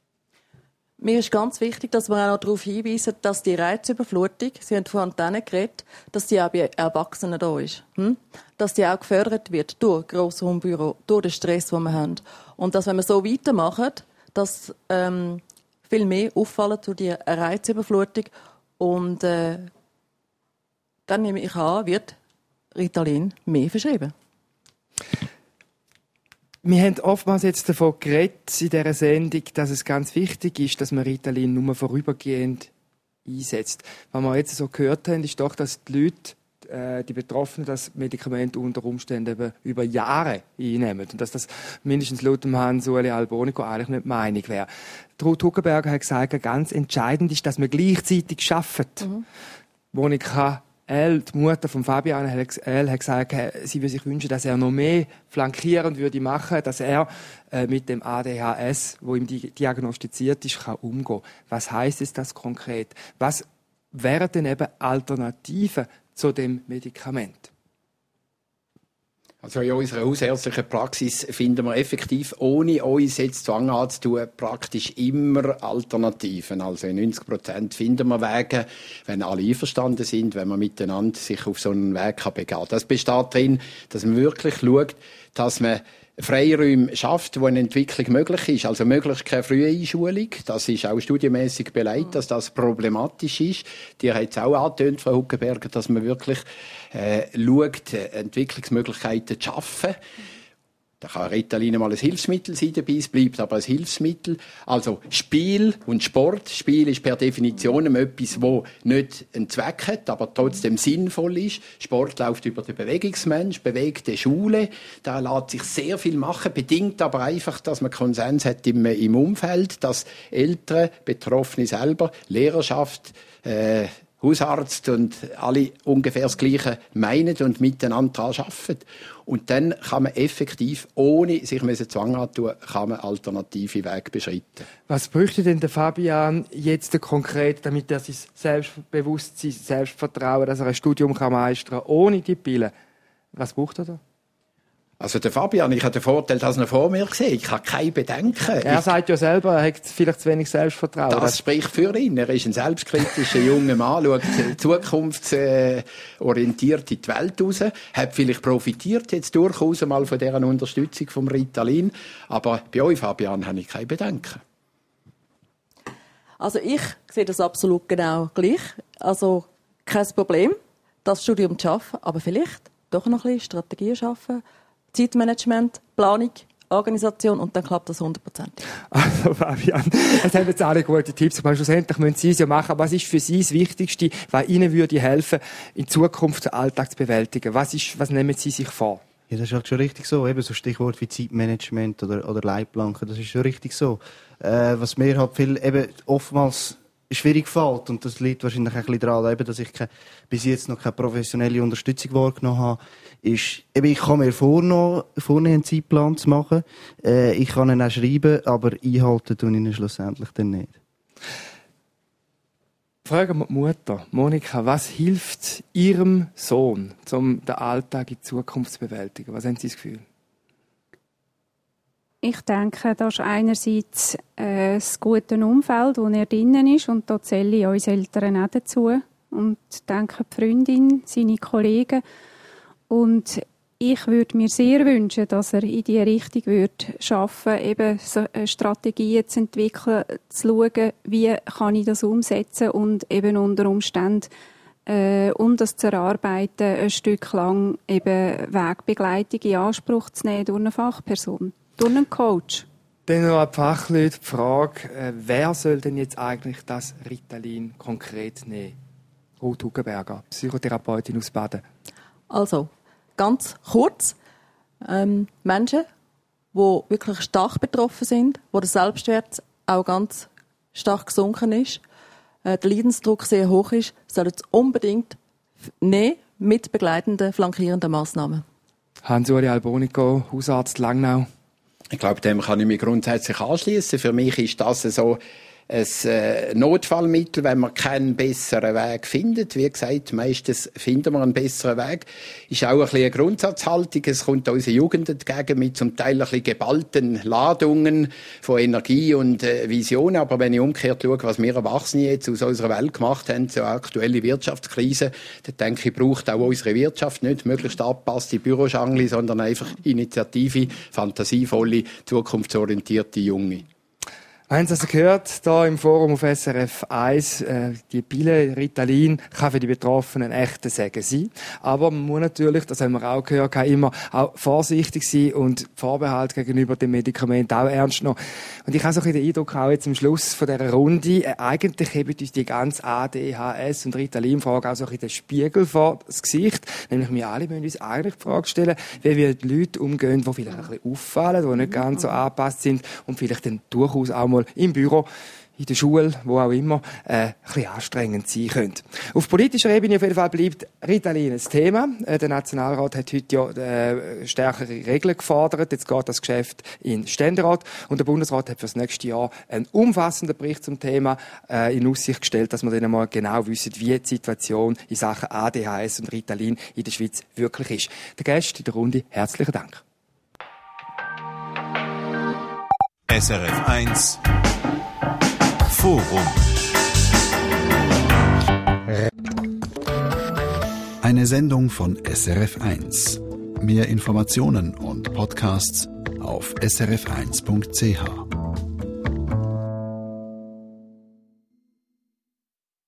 Mir ist ganz wichtig, dass wir auch noch darauf hinweisen, dass die Reizüberflutung, Sie haben von Antennen geredet, dass die auch bei Erwachsenen da ist. Hm? Dass die auch gefördert wird durch Grossraumbüro, durch den Stress, den wir haben. Und dass, wenn wir so weitermachen, dass ähm, viel mehr auffallen durch die Reizüberflutung. Und äh, dann nehme ich an, wird Ritalin mehr verschrieben. Wir haben oftmals jetzt davon geredet in dieser Sendung, dass es ganz wichtig ist, dass man Ritalin nur vorübergehend einsetzt. Was wir jetzt so gehört haben, ist doch, dass die Leute äh, die Betroffenen das Medikament unter Umständen eben über Jahre einnehmen und dass das mindestens laut dem Hans-Ueli Albonico eigentlich nicht die Meinung wäre. Ruth Huggenberger hat gesagt, ganz entscheidend ist, dass man gleichzeitig arbeitet. Mhm. Monika L., die Mutter von Fabian L., hat gesagt, sie würde sich wünschen, dass er noch mehr flankierend würde machen, dass er äh, mit dem A D H S, wo ihm die diagnostiziert ist, kann umgehen. Was heisst es das konkret? Was wären denn eben Alternativen zu dem Medikament? Also in unserer hausärztlichen Praxis finden wir effektiv, ohne uns jetzt Zwang anzutun, praktisch immer Alternativen. Also in neunzig Prozent finden wir Wege, wenn alle einverstanden sind, wenn man miteinander sich auf so einen Weg begeben kann. Das besteht darin, dass man wirklich schaut, dass man Freiräume schafft, wo eine Entwicklung möglich ist. Also möglichst keine frühe Einschulung. Das ist auch studienmässig beleidigt, dass das problematisch ist. Die hat es auch angetönt, Frau Huggenberger, dass man wirklich äh, schaut, Entwicklungsmöglichkeiten zu schaffen. Da kann Ritalin mal ein Hilfsmittel sein dabei, es bleibt aber ein Hilfsmittel. Also Spiel und Sport. Spiel ist per Definition etwas, das nicht einen Zweck hat, aber trotzdem sinnvoll ist. Sport läuft über den Bewegungsmensch, bewegte Schule. Da lässt sich sehr viel machen, bedingt aber einfach, dass man Konsens hat im, im Umfeld, dass Eltern, Betroffene selber, Lehrerschaft, äh, Hausarzt und alle ungefähr das Gleiche meinen und miteinander daran arbeiten. Und dann kann man effektiv, ohne sich Zwang anzutun, kann man alternative Wege beschreiten. Was bräuchte denn der Fabian jetzt konkret, damit er sein Selbstbewusstsein, Selbstvertrauen, dass er ein Studium kann meistern kann, ohne die Pille? Was braucht er da? Also der Fabian, ich habe den Vorteil, dass er vor mir gesehen. Ich habe keine Bedenken. Er ich, sagt ja selber, er hat vielleicht zu wenig Selbstvertrauen. Das, das spricht für ihn. Er ist ein selbstkritischer junger Mann, schaut zukunftsorientiert in die Welt raus, hat vielleicht profitiert jetzt durchaus mal von dieser Unterstützung vom Ritalin. Aber bei euch, Fabian, habe ich keine Bedenken. Also ich sehe das absolut genau gleich. Also kein Problem, das Studium zu schaffen, aber vielleicht doch noch ein bisschen Strategien schaffen. Zeitmanagement, Planung, Organisation und dann klappt das hundert Prozent. Also Fabian, es haben jetzt alle gute Tipps, aber schlussendlich müssen Sie es ja machen. Was ist für Sie das Wichtigste, was Ihnen würde helfen, in Zukunft den Alltag zu bewältigen? Was, ist, was nehmen Sie sich vor? Ja, das ist halt schon richtig so. Eben so Stichwort wie Zeitmanagement oder, oder Leitplanken, das ist schon richtig so. Äh, was mir halt viel, eben oftmals schwierig fällt, und das liegt wahrscheinlich ein bisschen daran, eben, dass ich keine, bis jetzt noch keine professionelle Unterstützung wahrgenommen habe, ist, eben, ich kann mir vornehmen, einen Zeitplan zu machen, äh, ich kann ihn auch schreiben, aber einhalten tue ich ihn schlussendlich dann nicht. Fragen wir die Mutter. Monika, was hilft Ihrem Sohn, um den Alltag in Zukunft zu bewältigen? Was haben Sie das Gefühl? Ich denke, das ist einerseits äh, das gute Umfeld, wo er drinnen ist, und da zähle ich uns Eltern auch dazu. Und denke die Freundin, seine Kollegen. Und ich würde mir sehr wünschen, dass er in diese Richtung würde schaffen, eben so Strategien zu entwickeln, zu schauen, wie kann ich das umsetzen und eben unter Umständen, äh, um das zu erarbeiten, ein Stück lang eben Wegbegleitung in Anspruch zu nehmen durch eine Fachperson. Durch einen Coach. Dann noch an die Fachleute die Frage, äh, wer soll denn jetzt eigentlich das Ritalin konkret nehmen? Ruth Huggenberger, Psychotherapeutin aus Baden. Also, ganz kurz. Ähm, Menschen, die wirklich stark betroffen sind, wo der Selbstwert auch ganz stark gesunken ist, äh, der Leidensdruck sehr hoch ist, sollen es unbedingt nehmen mit begleitenden, flankierenden Massnahmen. Hans-Ueli Albonico, Hausarzt Langnau. Ich glaube, dem kann ich mich grundsätzlich anschließen. Für mich ist das so ein äh, Notfallmittel, wenn man keinen besseren Weg findet. Wie gesagt, meistens finden wir einen besseren Weg. Ist auch ein bisschen eine Grundsatzhaltung. Es kommt unsere Jugend entgegen mit zum Teil ein bisschen geballten Ladungen von Energie und äh, Visionen. Aber wenn ich umgekehrt schaue, was wir Erwachsene jetzt aus unserer Welt gemacht haben, so aktuelle Wirtschaftskrise, dann denke ich, braucht auch unsere Wirtschaft nicht möglichst angepasste Büroschangli, sondern einfach Initiative, fantasievolle, zukunftsorientierte Junge. Haben Sie also gehört, hier im Forum auf S R F eins, äh, die Pille Ritalin kann für die Betroffenen ein echter Segen sein. Aber man muss natürlich, das haben wir auch gehört, immer auch vorsichtig sein und Vorbehalt gegenüber dem Medikament auch ernst nehmen. Und ich habe so ein bisschen den Eindruck, auch jetzt am Schluss von dieser Runde, äh, eigentlich heben uns die ganze A D H S und Ritalin-Frage auch so ein bisschen den Spiegel vor das Gesicht. Nämlich wir alle müssen uns eigentlich die Frage stellen, wie wir die Leute umgehen, die vielleicht ein bisschen auffallen, die nicht ganz so angepasst sind und vielleicht dann durchaus auch mal im Büro, in der Schule, wo auch immer, äh, ein bisschen anstrengend sein könnte. Auf politischer Ebene auf jeden Fall bleibt Ritalin ein Thema. Äh, der Nationalrat hat heute ja äh, stärkere Regeln gefordert. Jetzt geht das Geschäft in den Ständerat. Und der Bundesrat hat für das nächste Jahr einen umfassenden Bericht zum Thema äh, in Aussicht gestellt, dass wir dann einmal genau wissen, wie die Situation in Sachen A D H S und Ritalin in der Schweiz wirklich ist. Der Gast in der Runde, herzlichen Dank. S R F eins Forum. Eine Sendung von S R F eins. Mehr Informationen und Podcasts auf s r f eins punkt c h.